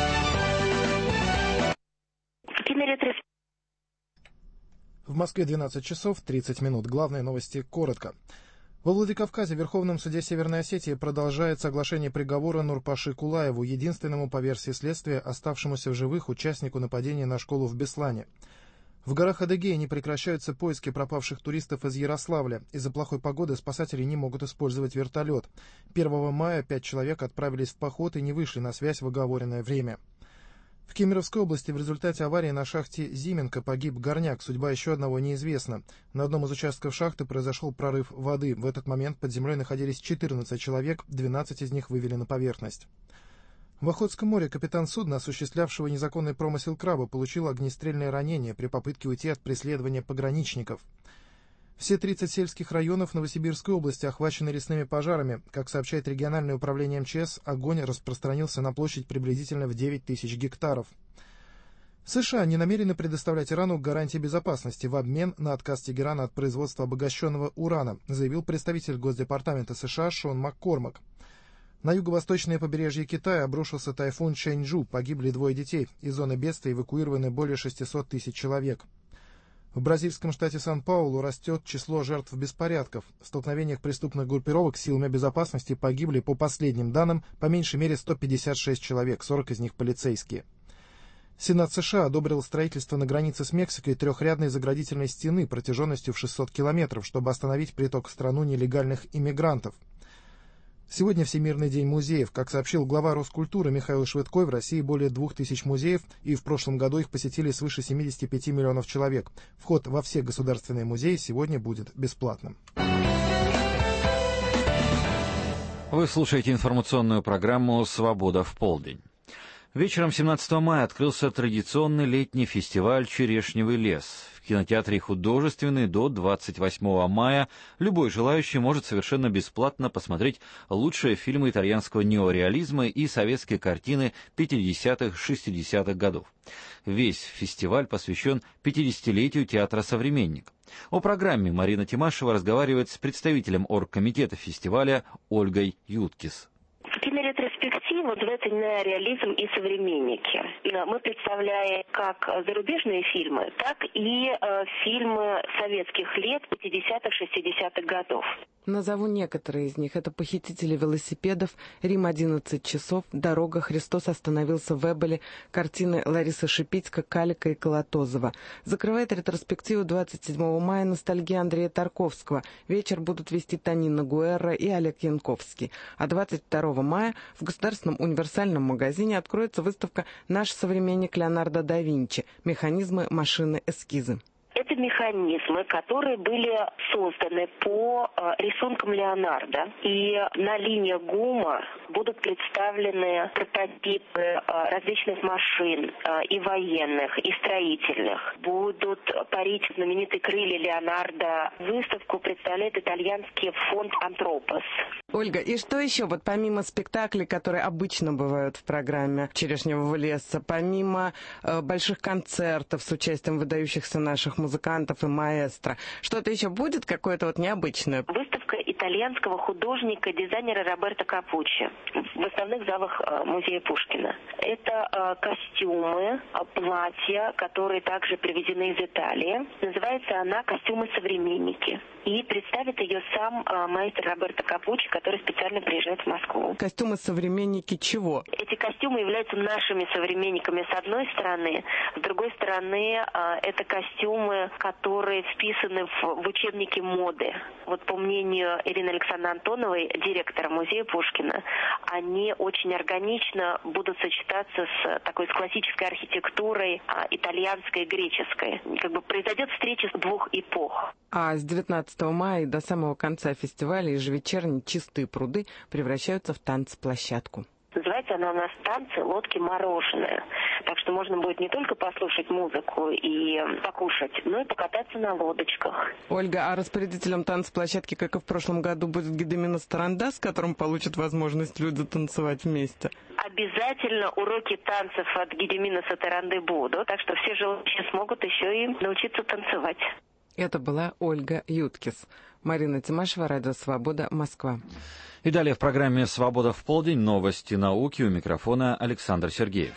В Москве 12 часов 30 минут. Главные новости коротко. Во Владикавказе в Верховном суде Северной Осетии продолжается оглашение приговора Нурпаши Кулаеву, единственному по версии следствия оставшемуся в живых участнику нападения на школу в Беслане. В горах Адыгеи не прекращаются поиски пропавших туристов из Ярославля. Из-за плохой погоды спасатели не могут использовать вертолет. 1 мая 5 человек отправились в поход и не вышли на связь в оговоренное время. В Кемеровской области в результате аварии на шахте Зименко погиб горняк, судьба еще одного неизвестна. На одном из участков шахты произошел прорыв воды. В этот момент под землей находились 14 человек, 12 из них вывели на поверхность. В Охотском море капитан судна, осуществлявшего незаконный промысел краба, получил огнестрельное ранение при попытке уйти от преследования пограничников. Все 30 сельских районов Новосибирской области охвачены лесными пожарами. Как сообщает региональное управление МЧС, огонь распространился на площадь приблизительно в 9 тысяч гектаров. США не намерены предоставлять Ирану гарантии безопасности в обмен на отказ Тегерана от производства обогащенного урана, заявил представитель Госдепартамента США Шон Маккормак. На юго-восточное побережье Китая обрушился тайфун Чэньчжу, погибли 2 детей. Из зоны бедствия эвакуированы более 600 тысяч человек. В бразильском штате Сан-Паулу растет число жертв беспорядков. В столкновениях преступных группировок с силами безопасности погибли, по последним данным, по меньшей мере 156 человек, 40 из них полицейские. Сенат США одобрил строительство на границе с Мексикой трехрядной заградительной стены протяженностью в 600 километров, чтобы остановить приток в страну нелегальных иммигрантов. Сегодня Всемирный день музеев. Как сообщил глава Роскультуры Михаил Швыдкой, в России более 2000 музеев, и в прошлом году их посетили свыше 75 миллионов человек. Вход во все государственные музеи сегодня будет бесплатным. Вы слушаете информационную программу «Свобода в полдень». Вечером 17 мая открылся традиционный летний фестиваль «Черешневый лес». В кинотеатре «Художественный» до 28 мая любой желающий может совершенно бесплатно посмотреть лучшие фильмы итальянского неореализма и советские картины 50-х-60-х годов. Весь фестиваль посвящен 50-летию театра «Современник». О программе Марина Тимашева разговаривает с представителем оргкомитета фестиваля Ольгой Юткис. Киноретроспектива называется «Неореализм и современники». Мы представляем как зарубежные фильмы, так и фильмы советских лет 50-х, 60-х годов. Назову некоторые из них. Это «Похитители велосипедов», «Рим 11 часов», «Дорога», «Христос остановился в Эболе», картины Ларисы Шипицко, Калика и Колотозова. Закрывает ретроспективу 27 мая «Ностальгия» Андрея Тарковского. Вечер будут вести Танина Гуэрра и Олег Янковский. А 22 мая в Государственном универсальном магазине откроется выставка «Наш современник Леонардо да Винчи. Механизмы, машины, эскизы». Это механизмы, которые были созданы по рисункам Леонардо. И на линиях ГУМа будут представлены прототипы различных машин, и военных, и строительных. Будут парить знаменитые крылья Леонардо. Выставку представляет итальянский фонд «Антропос». Ольга, и что еще, вот помимо спектаклей, которые обычно бывают в программе «Черешневого леса», помимо больших концертов с участием выдающихся наших музыкантов и маэстро, что-то еще будет какое-то вот необычное? Выставка итальянского художника, дизайнера Роберто Капуччи в основных залах музея Пушкина. Это костюмы, платья, которые также привезены из Италии. Называется она «Костюмы современники». И представит ее сам маэстро Роберто Капуччи, который специально приезжает в Москву. Костюмы современники чего? Эти костюмы являются нашими современниками с одной стороны. С другой стороны, это костюмы, которые вписаны в учебники моды. Вот по мнению Ирины Александровны Антоновой, директора музея Пушкина, они очень органично будут сочетаться с такой классической архитектурой итальянской и греческой. Как бы произойдет встреча двух эпох. А с 19 мая до самого конца фестиваля ежевечерние чистые пруды превращаются в танцплощадку. Называется она у нас «Танцы, лодки, мороженое». Так что можно будет не только послушать музыку и покушать, но и покататься на лодочках. Ольга, а распорядителем танцплощадки, как и в прошлом году, будет Гедеминас Таранда, с которым получат возможность люди танцевать вместе? Обязательно уроки танцев от Гедеминаса Таранды будут, так что все желающие смогут еще и научиться танцевать. Это была Ольга Юткис. Марина Тимашева, Радио Свобода, Москва. И далее в программе «Свобода в полдень» новости науки. У микрофона Александр Сергеев.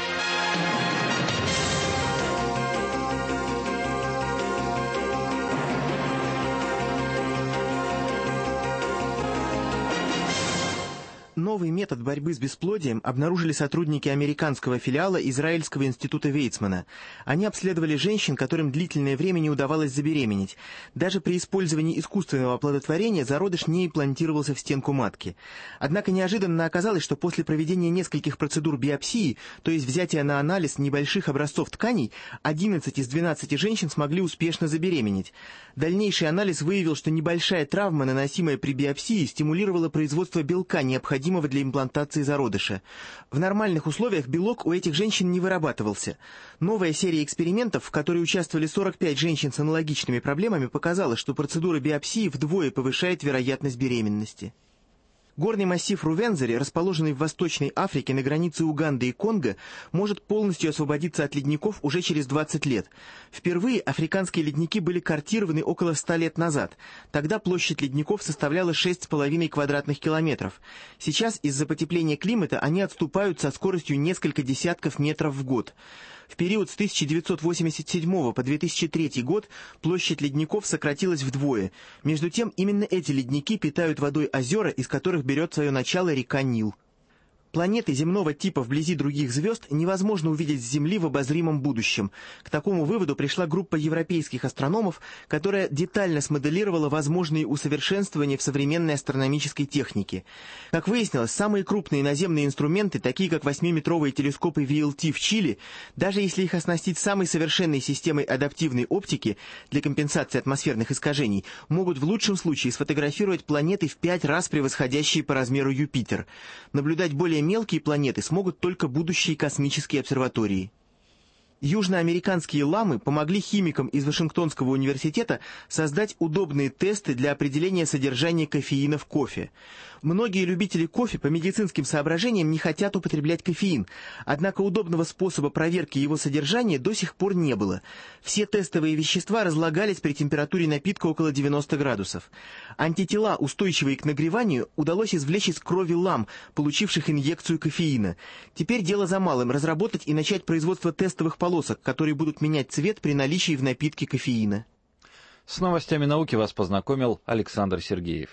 Новый метод борьбы с бесплодием обнаружили сотрудники американского филиала Израильского института Вейцмана. Они обследовали женщин, которым длительное время не удавалось забеременеть. Даже при использовании искусственного оплодотворения зародыш не имплантировался в стенку матки. Однако неожиданно оказалось, что после проведения нескольких процедур биопсии, то есть взятия на анализ небольших образцов тканей, 11 из 12 женщин смогли успешно забеременеть. Дальнейший анализ выявил, что небольшая травма, наносимая при биопсии, стимулировала производство белка, необходимого для имплантации зародыша. В нормальных условиях белок у этих женщин не вырабатывался. Новая серия экспериментов, в которой участвовали 45 женщин с аналогичными проблемами, показала, что процедура биопсии вдвое повышает вероятность беременности. Горный массив Рувензори, расположенный в Восточной Африке на границе Уганды и Конго, может полностью освободиться от ледников уже через 20 лет. Впервые африканские ледники были картированы около 100 лет назад. Тогда площадь ледников составляла 6,5 квадратных километров. Сейчас из-за потепления климата они отступают со скоростью несколько десятков метров в год. В период с 1987 по 2003 год площадь ледников сократилась вдвое. Между тем, именно эти ледники питают водой озера, из которых берет свое начало река Нил. Планеты земного типа вблизи других звезд невозможно увидеть с Земли в обозримом будущем. К такому выводу пришла группа европейских астрономов, которая детально смоделировала возможные усовершенствования в современной астрономической технике. Как выяснилось, самые крупные наземные инструменты, такие как 8-метровые телескопы VLT в Чили, даже если их оснастить самой совершенной системой адаптивной оптики для компенсации атмосферных искажений, могут в лучшем случае сфотографировать планеты в 5 раз превосходящие по размеру Юпитер. Наблюдать более мелкие планеты смогут только будущие космические обсерватории. Южноамериканские ламы помогли химикам из Вашингтонского университета создать удобные тесты для определения содержания кофеина в кофе. Многие любители кофе по медицинским соображениям не хотят употреблять кофеин, однако удобного способа проверки его содержания до сих пор не было. Все тестовые вещества разлагались при температуре напитка около 90 градусов. Антитела, устойчивые к нагреванию, удалось извлечь из крови лам, получивших инъекцию кофеина. Теперь дело за малым – разработать и начать производство тестовых полосок, которые будут менять цвет при наличии в напитке кофеина. С новостями науки вас познакомил Александр Сергеев.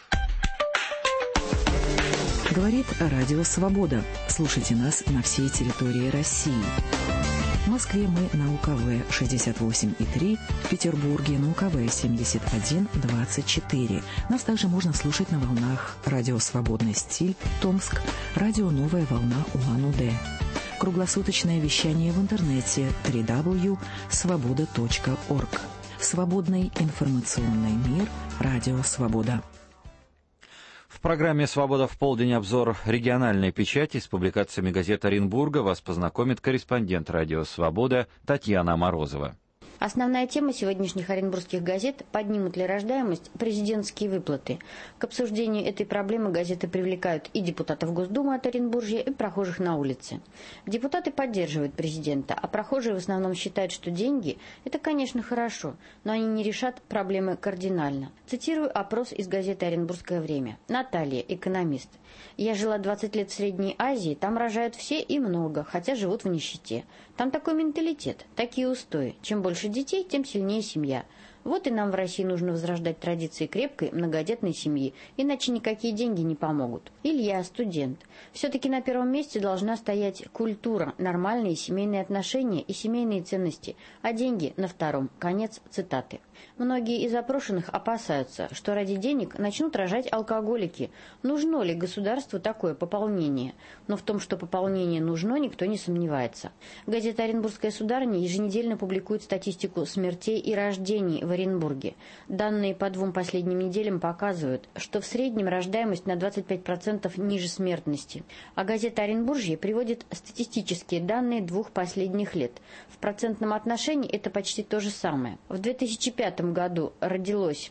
Говорит Радио Свобода. Слушайте нас на всей территории России. В Москве мы на УКВ 68,3, в Петербурге на УКВ 71,24. Нас также можно слушать на волнах Радио Свободный стиль, Томск, Радио Новая волна Улан-Удэ. Круглосуточное вещание в интернете www.svoboda.org. Свободный информационный мир. Радио Свобода. В программе «Свобода в полдень» обзор региональной печати с публикациями газет Оренбурга вас познакомит корреспондент «Радио Свобода» Татьяна Морозова. Основная тема сегодняшних оренбургских газет – поднимут ли рождаемость президентские выплаты. К обсуждению этой проблемы газеты привлекают и депутатов Госдумы от Оренбуржья, и прохожих на улице. Депутаты поддерживают президента, а прохожие в основном считают, что деньги – это, конечно, хорошо, но они не решат проблемы кардинально. Цитирую опрос из газеты «Оренбургское время». Наталья, экономист. «Я жила 20 лет в Средней Азии, там рожают все и много, хотя живут в нищете. Там такой менталитет, такие устои. Чем больше детей, тем сильнее семья. Вот и нам в России нужно возрождать традиции крепкой многодетной семьи, иначе никакие деньги не помогут. Илья, студент. Все-таки на первом месте должна стоять культура, нормальные семейные отношения и семейные ценности, а деньги на втором. Конец цитаты. Многие из опрошенных опасаются, что ради денег начнут рожать алкоголики. Нужно ли государству такое пополнение? Но в том, что пополнение нужно, никто не сомневается. Газета «Оренбургская сударыня» еженедельно публикует статистику смертей и рождений в Оренбурге. Данные по 2 последним неделям показывают, что в среднем рождаемость на 25% ниже смертности. А газета «Оренбуржье» приводит статистические данные 2 последних лет. В процентном отношении это почти то же самое. В 2005 году родилось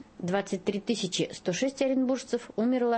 23 106 оренбуржцев, умерло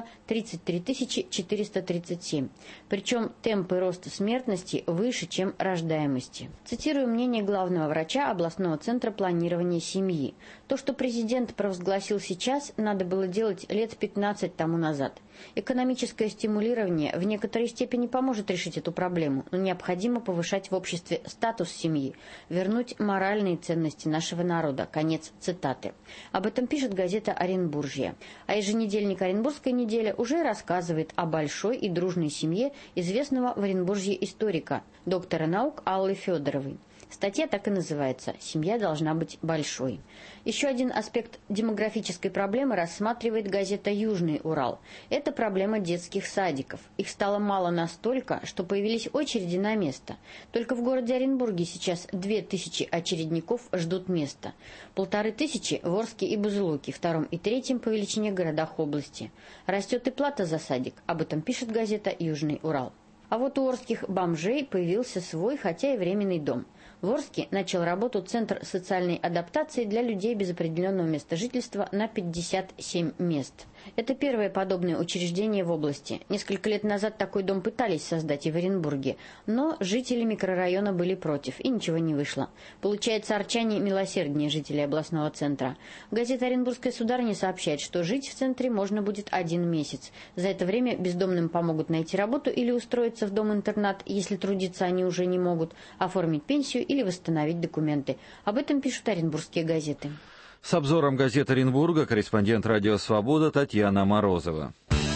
33 437. Причем темпы роста смертности выше, чем рождаемости. Цитирую мнение главного врача областного центра планирования семьи. То, что президент провозгласил сейчас, надо было делать лет 15 тому назад. Экономическое стимулирование в некоторой степени поможет решить эту проблему, но необходимо повышать в обществе статус семьи, вернуть моральные ценности нашего народа. Конец цитаты. Об этом пишет газета «Оренбуржье». А еженедельник «Оренбургская неделя» уже рассказывает о большой и дружной семье известного в Оренбуржье историка, доктора наук Аллы Федоровой. Статья так и называется «Семья должна быть большой». Еще один аспект демографической проблемы рассматривает газета «Южный Урал». Это проблема детских садиков. Их стало мало настолько, что появились очереди на место. Только в городе Оренбурге сейчас 2000 очередников ждут места. 1500 в Орске и Бузулуке, 2 и 3 по величине городах области. Растет и плата за садик. Об этом пишет газета «Южный Урал». А вот у орских бомжей появился свой, хотя и временный дом. В Орске начал работу Центр социальной адаптации для людей без определенного места жительства на 57 мест. Это первое подобное учреждение в области. Несколько лет назад такой дом пытались создать и в Оренбурге, но жители микрорайона были против, и ничего не вышло. Получается, арчане милосерднее жителей областного центра. Газета «Оренбургская сударыня» сообщает, что жить в центре можно будет 1 месяц. За это время бездомным помогут найти работу или устроиться в дом-интернат, если трудиться они уже не могут, оформить пенсию или восстановить документы. Об этом пишут оренбургские газеты. С обзором газет Оренбурга корреспондент «Радио Свобода» Татьяна Морозова.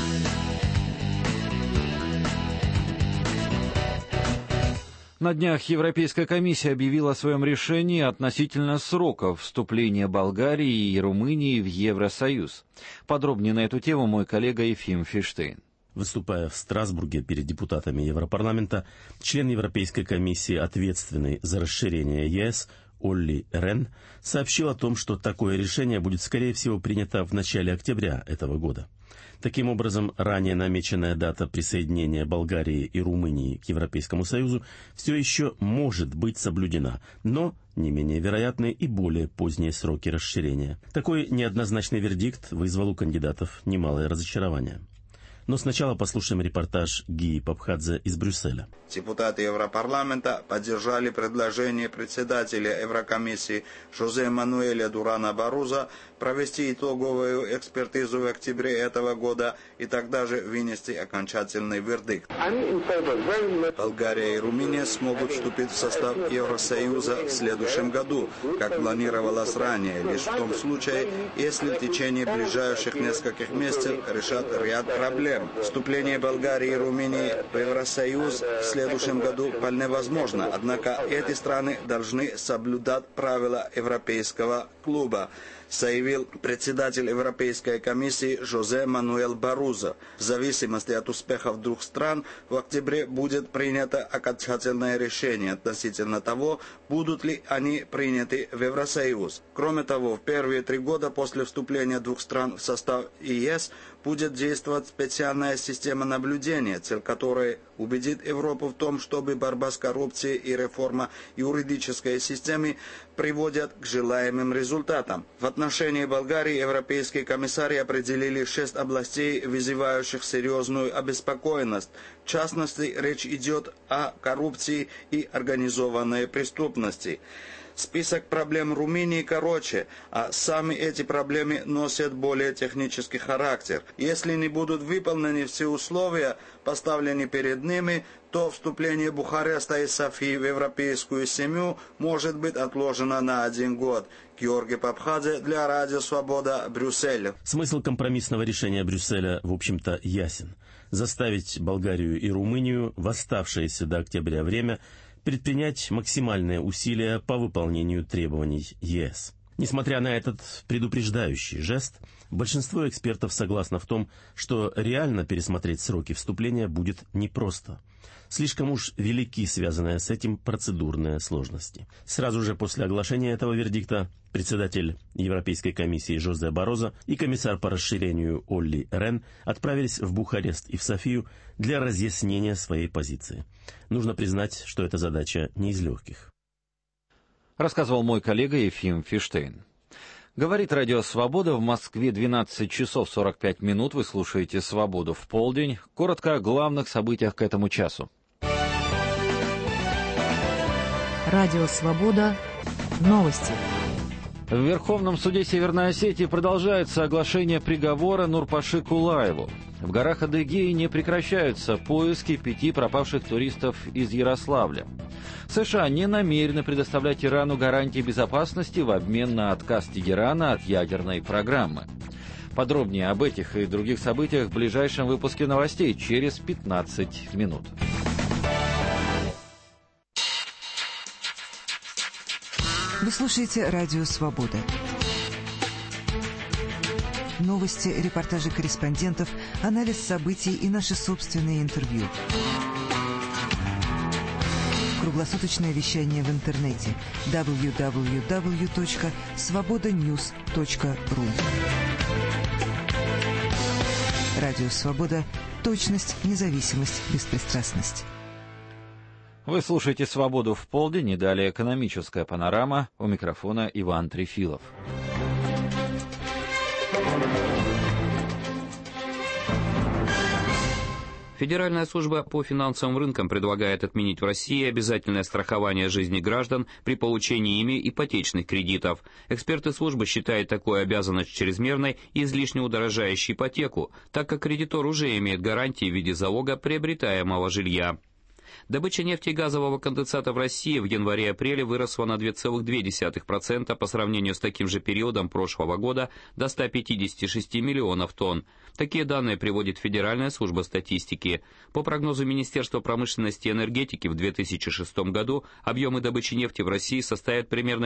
На днях Европейская комиссия объявила о своем решении относительно сроков вступления Болгарии и Румынии в Евросоюз. Подробнее на эту тему мой коллега Ефим Фиштейн. Выступая в Страсбурге перед депутатами Европарламента, член Европейской комиссии, ответственный за расширение ЕС, Олли Рен, сообщил о том, что такое решение будет, скорее всего, принято в начале октября этого года. Таким образом, ранее намеченная дата присоединения Болгарии и Румынии к Европейскому Союзу все еще может быть соблюдена, но не менее вероятны и более поздние сроки расширения. Такой неоднозначный вердикт вызвал у кандидатов немалое разочарование. Но сначала послушаем репортаж Гии Папхадзе из Брюсселя. Депутаты Европарламента поддержали предложение председателя Еврокомиссии Жозе Мануэля Дурана Барозо провести итоговую экспертизу в октябре этого года и тогда же вынести окончательный вердикт. Болгария и Румыния смогут вступить в состав Евросоюза в следующем году, как планировалось ранее, лишь в том случае, если в течение ближайших нескольких месяцев решат ряд проблем. Вступление Болгарии и Румынии в Евросоюз в следующем году вполне возможно, однако эти страны должны соблюдать правила Европейского клуба, заявил председатель Европейской комиссии Жозе Мануэль Барозо. В зависимости от успехов 2 стран в октябре будет принято окончательное решение относительно того, будут ли они приняты в Евросоюз. Кроме того, в первые 3 года после вступления 2 стран в состав ЕС будет действовать специальная система наблюдения, цель которой убедит Европу в том, чтобы борьба с коррупцией и реформа юридической системы приводят к желаемым результатам. В отношении Болгарии европейские комиссары определили 6 областей, вызывающих серьезную обеспокоенность. В частности, речь идет о коррупции и организованной преступности. Список проблем Румынии короче, а сами эти проблемы носят более технический характер. Если не будут выполнены все условия, поставленные перед ними, то вступление Бухареста и Софии в европейскую семью может быть отложено на 1 год. Георгий Папхадзе для Радио Свобода, Брюссель. Смысл компромиссного решения Брюсселя, в общем-то, ясен. Заставить Болгарию и Румынию в оставшееся до октября время предпринять максимальные усилия по выполнению требований ЕС. Несмотря на этот предупреждающий жест, большинство экспертов согласно в том, что реально пересмотреть сроки вступления будет непросто. Слишком уж велики связанные с этим процедурные сложности. Сразу же после оглашения этого вердикта председатель Европейской комиссии Жозе Барозо и комиссар по расширению Олли Рен отправились в Бухарест и в Софию для разъяснения своей позиции. Нужно признать, что эта задача не из легких. Рассказывал мой коллега Ефим Фиштейн. Говорит Радио Свобода, в Москве 12 часов 45 минут. Вы слушаете «Свободу в полдень». Коротко о главных событиях к этому часу. Радио Свобода. Новости. В Верховном суде Северной Осетии продолжается оглашение приговора Нурпаши Кулаеву. В горах Адыгеи не прекращаются поиски 5 пропавших туристов из Ярославля. США не намерены предоставлять Ирану гарантии безопасности в обмен на отказ Тегерана от ядерной программы. Подробнее об этих и других событиях в ближайшем выпуске новостей через 15 минут. Вы слушаете Радио Свобода. Новости, репортажи корреспондентов, анализ событий и наши собственные интервью. Круглосуточное вещание в интернете www.svobodanews.ru. Радио Свобода. Точность, независимость, беспристрастность. Вы слушаете «Свободу в полдень», и далее экономическая панорама. У микрофона Иван Трефилов. Федеральная служба по финансовым рынкам предлагает отменить в России обязательное страхование жизни граждан при получении ими ипотечных кредитов. Эксперты службы считают такую обязанность чрезмерной и излишне удорожающей ипотеку, так как кредитор уже имеет гарантии в виде залога приобретаемого жилья. Добыча нефти и газового конденсата в России в январе-апреле выросла на 2,2% по сравнению с таким же периодом прошлого года до 156 миллионов тонн. Такие данные приводит Федеральная служба статистики. По прогнозу Министерства промышленности и энергетики в 2006 году объемы добычи нефти в России составят примерно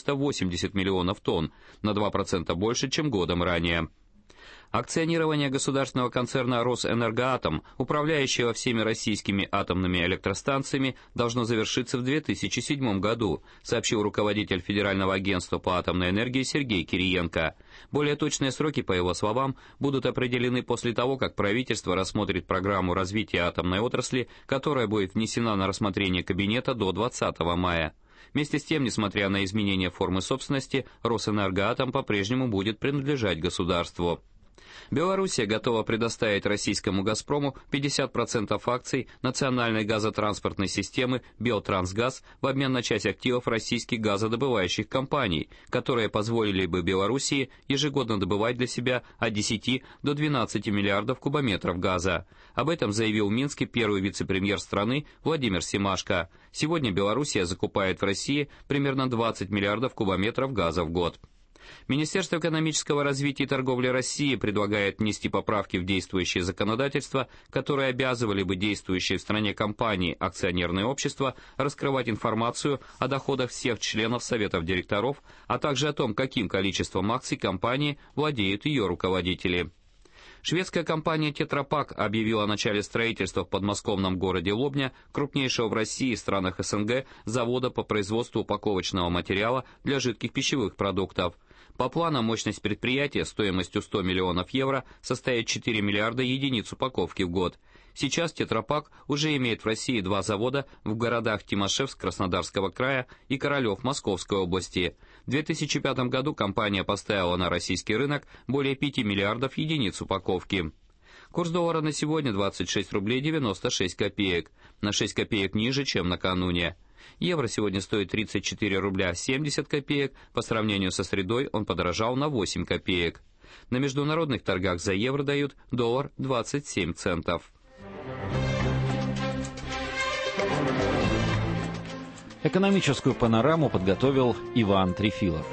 480 миллионов тонн, на 2% больше, чем годом ранее. Акционирование государственного концерна «Росэнергоатом», управляющего всеми российскими атомными электростанциями, должно завершиться в 2007 году, сообщил руководитель Федерального агентства по атомной энергии Сергей Кириенко. Более точные сроки, по его словам, будут определены после того, как правительство рассмотрит программу развития атомной отрасли, которая будет внесена на рассмотрение Кабинета до 20 мая. Вместе с тем, несмотря на изменение формы собственности, «Росэнергоатом» по-прежнему будет принадлежать государству. Белоруссия готова предоставить российскому «Газпрому» 50% акций национальной газотранспортной системы «Белтрансгаз» в обмен на часть активов российских газодобывающих компаний, которые позволили бы Белоруссии ежегодно добывать для себя от 10 до 12 миллиардов кубометров газа. Об этом заявил в Минске первый вице-премьер страны Владимир Семашко. Сегодня Белоруссия закупает в России примерно 20 миллиардов кубометров газа в год. Министерство экономического развития и торговли России предлагает внести поправки в действующее законодательство, которые обязывали бы действующие в стране компании, акционерные общества раскрывать информацию о доходах всех членов советов директоров, а также о том, каким количеством акций компании владеют ее руководители. Шведская компания «Тетрапак» объявила о начале строительства в подмосковном городе Лобня, крупнейшего в России и странах СНГ, завода по производству упаковочного материала для жидких пищевых продуктов. По планам, мощность предприятия стоимостью 100 миллионов евро составит 4 миллиарда единиц упаковки в год. Сейчас «Тетрапак» уже имеет в России 2 завода в городах Тимашевск Краснодарского края и Королев Московской области. В 2005 году компания поставила на российский рынок более 5 миллиардов единиц упаковки. Курс доллара на сегодня 26 рублей 96 копеек, на 6 копеек ниже, чем накануне. Евро сегодня стоит 34 рубля 70 копеек, по сравнению со средой он подорожал на 8 копеек. На международных торгах за евро дают доллар 27 центов. Экономическую панораму подготовил Иван Трефилов.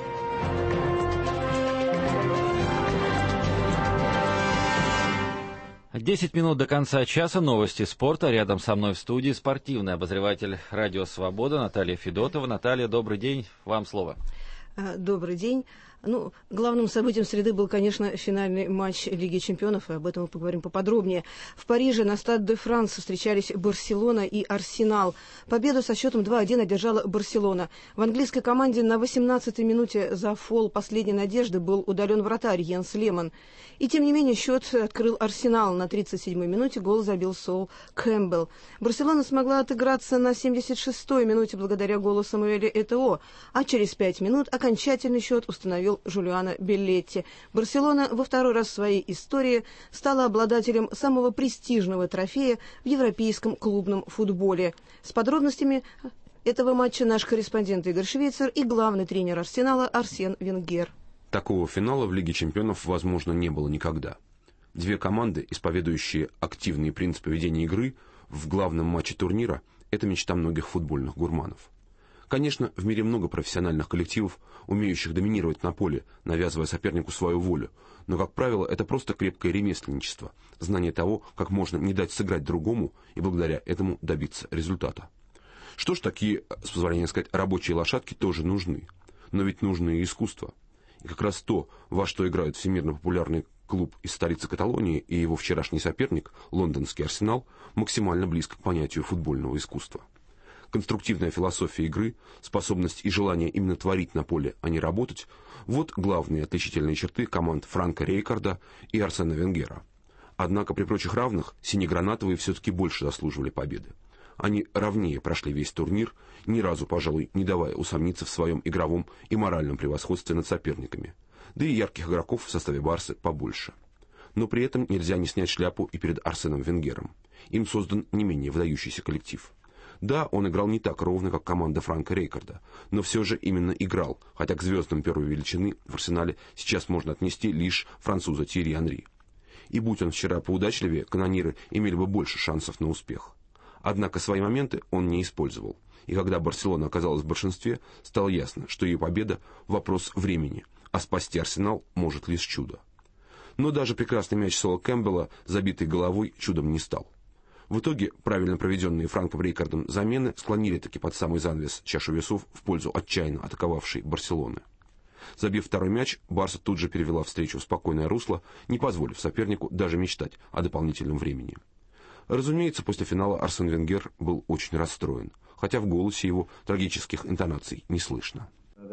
Десять минут до конца часа, новости спорта. Рядом со мной в студии спортивный обозреватель «Радио Свобода» Наталья Федотова. Наталья, добрый день, вам слово. Добрый день. Главным событием среды был, конечно, финальный матч Лиги чемпионов, и об этом мы поговорим поподробнее. В Париже на Стад де Франс встречались Барселона и Арсенал. Победу со счетом 2-1 одержала Барселона. В английской команде на 18-й минуте за фол последней надежды был удален вратарь Йенс Лемон. И тем не менее счет открыл Арсенал. На 37-й минуте гол забил Сол Кэмпбелл. Барселона смогла отыграться на 76-й минуте благодаря голу Самуэля Этоо, а через 5 минут окончательный счет установил Жулиано Беллетти. Барселона во второй раз в своей истории стала обладателем самого престижного трофея в европейском клубном футболе. С подробностями этого матча наш корреспондент Игорь Швейцер и главный тренер Арсенала Арсен Венгер. Такого финала в Лиге чемпионов, возможно, не было никогда. Две команды, исповедующие активные принципы ведения игры в главном матче турнира, это мечта многих футбольных гурманов. Конечно, в мире много профессиональных коллективов, умеющих доминировать на поле, навязывая сопернику свою волю, но, как правило, это просто крепкое ремесленничество, знание того, как можно не дать сыграть другому и благодаря этому добиться результата. Что ж, такие, с позволения сказать, рабочие лошадки тоже нужны, но ведь нужно и искусство. И как раз то, во что играют всемирно популярный клуб из столицы Каталонии и его вчерашний соперник, лондонский Арсенал, максимально близко к понятию футбольного искусства. Конструктивная философия игры, способность и желание именно творить на поле, а не работать – вот главные отличительные черты команд Франка Рейкарда и Арсена Венгера. Однако при прочих равных синегранатовые все-таки больше заслуживали победы. Они ровнее прошли весь турнир, ни разу, пожалуй, не давая усомниться в своем игровом и моральном превосходстве над соперниками. Да и ярких игроков в составе Барсы побольше. Но при этом нельзя не снять шляпу и перед Арсеном Венгером. Им создан не менее выдающийся коллектив. Да, он играл не так ровно, как команда Франка Рейкарда, но все же именно играл, хотя к звездам первой величины в Арсенале сейчас можно отнести лишь француза Тьерри Анри. И будь он вчера поудачливее, канониры имели бы больше шансов на успех. Однако свои моменты он не использовал, и когда Барселона оказалась в большинстве, стало ясно, что ее победа – вопрос времени, а спасти Арсенал может лишь чудо. Но даже прекрасный мяч Сола Кэмпбелла, забитый головой, чудом не стал. В итоге правильно проведенные Франком Рейкардом замены склонили таки под самый занавес чашу весов в пользу отчаянно атаковавшей Барселоны. Забив второй мяч, Барса тут же перевела встречу в спокойное русло, не позволив сопернику даже мечтать о дополнительном времени. Разумеется, после финала Арсен Венгер был очень расстроен, хотя в голосе его трагических интонаций не слышно.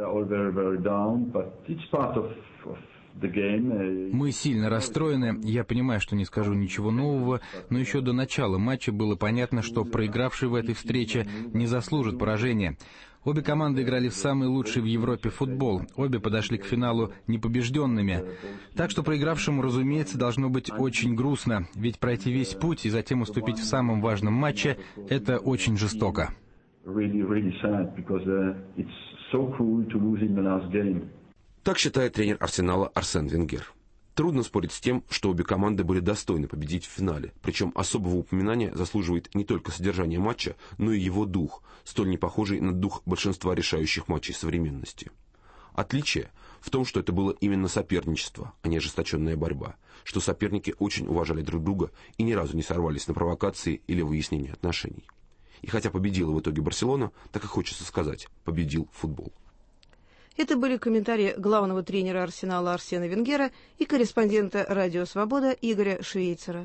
Мы сильно расстроены, я понимаю, что не скажу ничего нового, но еще до начала матча было понятно, что проигравший в этой встрече не заслужит поражения. Обе команды играли в самый лучший в Европе футбол, обе подошли к финалу непобежденными. Так что проигравшему, разумеется, должно быть очень грустно, ведь пройти весь путь и затем уступить в самом важном матче – это очень жестоко. Так считает тренер Арсенала Арсен Венгер. Трудно спорить с тем, что обе команды были достойны победить в финале, причем особого упоминания заслуживает не только содержание матча, но и его дух, столь не похожий на дух большинства решающих матчей современности. Отличие в том, что это было именно соперничество, а не ожесточенная борьба, что соперники очень уважали друг друга и ни разу не сорвались на провокации или выяснение отношений. И хотя победила в итоге Барселона, так и хочется сказать, победил футбол. Это были комментарии главного тренера Арсенала Арсена Венгера и корреспондента «Радио Свобода» Игоря Швейцера.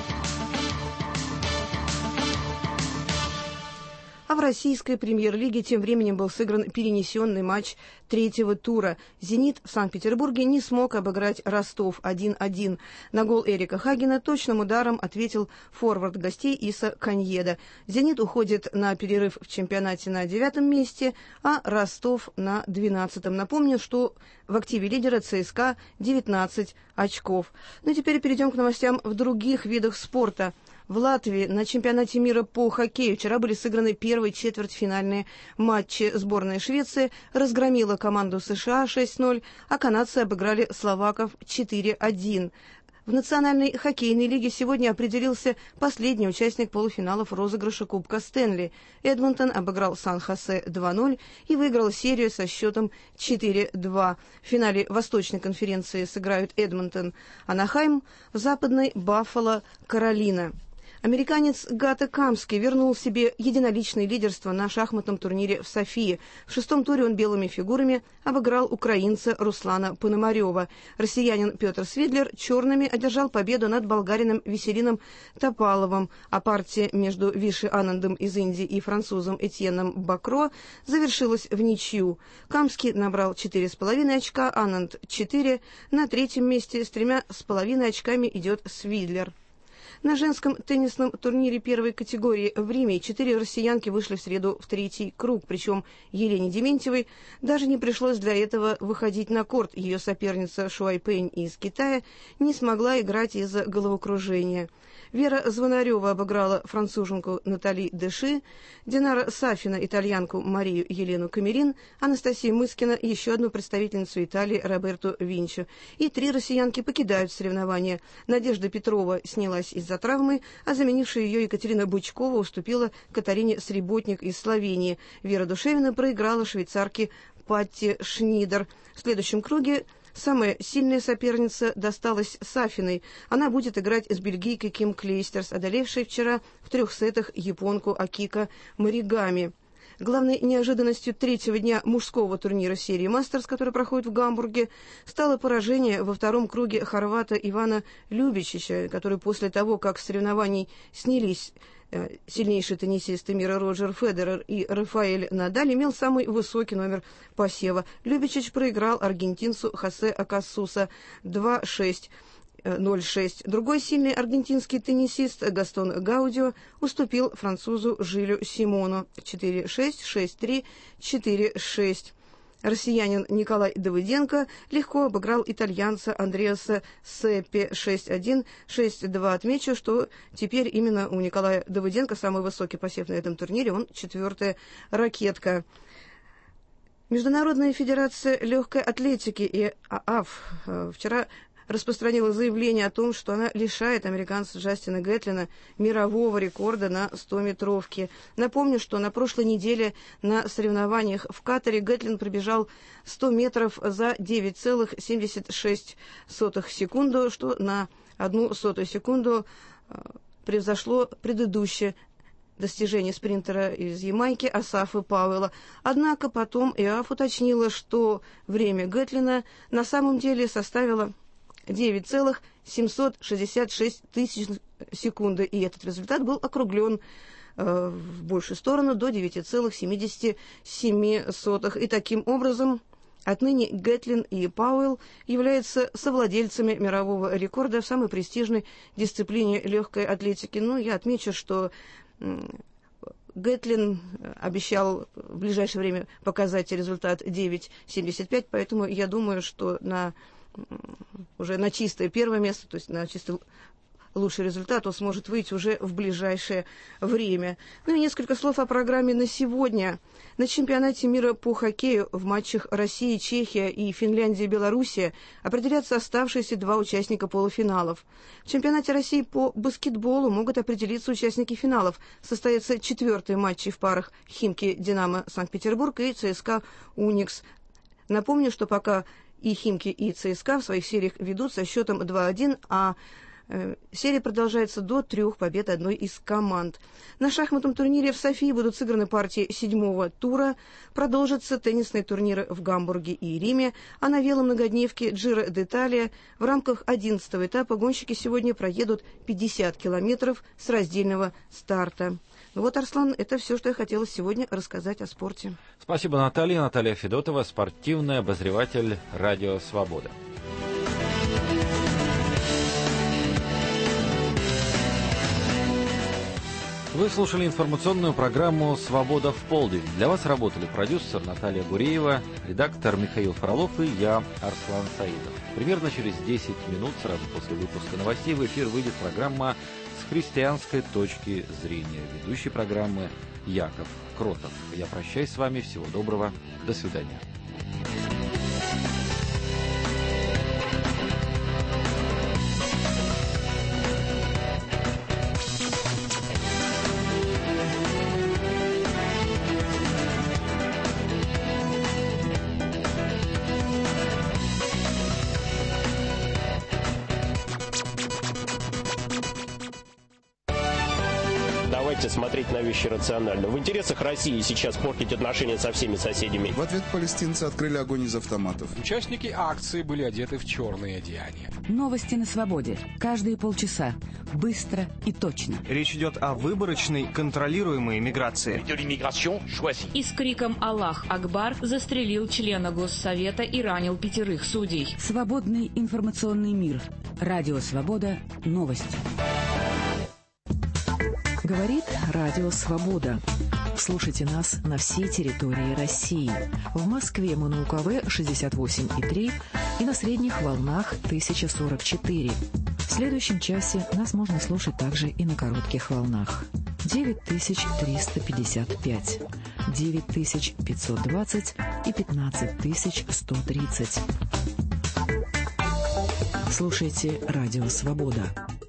А в российской премьер-лиге тем временем был сыгран перенесенный матч третьего тура. «Зенит» в Санкт-Петербурге не смог обыграть Ростов 1-1. На гол Эрика Хагена точным ударом ответил форвард гостей Иса Каньеда. «Зенит» уходит на перерыв в чемпионате на 9-м месте, а Ростов на 12-м. Напомню, что в активе лидера ЦСКА 19 очков. Ну и теперь перейдем к новостям в других видах спорта. В В Латвии на чемпионате мира по хоккею вчера были сыграны первые четвертьфинальные матчи. Сборная Швеции разгромила команду США 6-0, а канадцы обыграли словаков 4-1. В Национальной хоккейной лиге сегодня определился последний участник полуфиналов розыгрыша Кубка Стэнли. Эдмонтон обыграл Сан-Хосе 2-0 и выиграл серию со счетом 4-2. В финале Восточной конференции сыграют Эдмонтон, Анахайм, в Западной Баффало, Каролина. Американец Гата Камский вернул себе единоличное лидерство на шахматном турнире в Софии. В шестом туре он белыми фигурами обыграл украинца Руслана Пономарева. Россиянин Петр Свидлер черными одержал победу над болгарином Веселином Топаловым, а партия между Виши Анандом из Индии и французом Этьеном Бакро завершилась в ничью. Камский набрал 4,5 очка, Ананд 4. На третьем месте с 3,5 очками идет Свидлер. На женском теннисном турнире первой категории в Риме 4 россиянки вышли в среду в третий круг, причем Елене Дементьевой даже не пришлось для этого выходить на корт. Ее соперница Шуай Пэнь из Китая не смогла играть из-за головокружения. Вера Звонарева обыграла француженку Натали Деши, Динара Сафина итальянку Марию Елену Камерин, Анастасия Мыскина еще одну представительницу Италии Роберту Винчо. И 3 россиянки покидают соревнования. Надежда Петрова снялась из-за травмы, а заменившая ее Екатерина Бычкова уступила Катарине Среботник из Словении. Вера Душевина проиграла швейцарке Патти Шнидер. В следующем круге самая сильная соперница досталась Сафиной. Она будет играть с бельгийкой Ким Клейстерс, одолевшей вчера в 3 сетах японку Акика Маригами. Главной неожиданностью третьего дня мужского турнира серии «Мастерс», который проходит в Гамбурге, стало поражение во втором круге хорвата Ивана Любичича, который после того, как с соревнований снялись сильнейшие теннисисты мира Роджер Федерер и Рафаэль Надаль, имел самый высокий номер посева. Любичич проиграл аргентинцу Хосе Акасуса 2-6. 0-6. Другой сильный аргентинский теннисист Гастон Гаудио уступил французу Жилю Симону 4-6, 6-3, 4-6. Россиянин Николай Давыденко легко обыграл итальянца Андреаса Сеппи 6-1, 6-2. Отмечу, что теперь именно у Николая Давыденко самый высокий посев на этом турнире, он 4-я ракетка. Международная федерация легкой атлетики ИААФ вчера распространила заявление о том, что она лишает американца Джастина Гэтлина мирового рекорда на 100-метровке. Напомню, что на прошлой неделе на соревнованиях в Катаре Гэтлин пробежал 100 метров за 9,76 секунды, что на 0,01 секунду превзошло предыдущее достижение спринтера из Ямайки Асафа Пауэлла. Однако потом ИААФ уточнила, что время Гэтлина на самом деле составило 9,766 секунды, и этот результат был округлен в большую сторону до 9,77. И таким образом отныне Гэтлин и Пауэлл являются совладельцами мирового рекорда в самой престижной дисциплине легкой атлетики. Ну, я отмечу, что Гэтлин обещал в ближайшее время показать результат 9,75, поэтому я думаю, что уже на чистое первое место, то есть на чисто лучший результат он сможет выйти уже в ближайшее время. Ну и несколько слов о программе на сегодня. На чемпионате мира по хоккею в матчах России, Чехия и Финляндия, Белоруссия определятся оставшиеся 2 участника полуфиналов. В чемпионате России по баскетболу могут определиться участники финалов. Состоятся 4-е матчи в парах Химки Динамо Санкт-Петербург и ЦСКА Уникс. Напомню, что пока и Химки, и ЦСКА в своих сериях ведут со счетом 2-1, а серия продолжается до 3 побед одной из команд. На шахматном турнире в Софии будут сыграны партии 7-го тура, продолжатся теннисные турниры в Гамбурге и Риме, а на веломногодневке Джиро д'Италия в рамках 11-го этапа гонщики сегодня проедут 50 километров с раздельного старта. Ну вот, Арслан, это все, что я хотела сегодня рассказать о спорте. Спасибо, Наталья. Наталья Федотова, спортивный обозреватель «Радио Свобода». Вы слушали информационную программу «Свобода в полдень». Для вас работали продюсер Наталья Гуреева, редактор Михаил Фролов и я, Арслан Саидов. Примерно через 10 минут, сразу после выпуска новостей, в эфир выйдет программа «С христианской точки зрения. Ведущий программы Яков Кротов. Я прощаюсь с вами. Всего доброго. До свидания. Смотреть на вещи рационально. В интересах России сейчас портить отношения со всеми соседями. В ответ палестинцы открыли огонь из автоматов. Участники акции были одеты в черные одеяния. Новости на свободе. Каждые полчаса. Быстро и точно. Речь идет о выборочной, контролируемой миграции. И с криком «Аллах Акбар» застрелил члена Госсовета и ранил 5 судей. Свободный информационный мир. Радио «Свобода». Новости. Говорит Радио Свобода. Слушайте нас на всей территории России. В Москве мы на УКВ 68,3 и на средних волнах 1044. В следующем часе нас можно слушать также и на коротких волнах. 9355, 9520 и 15130. Слушайте Радио Свобода.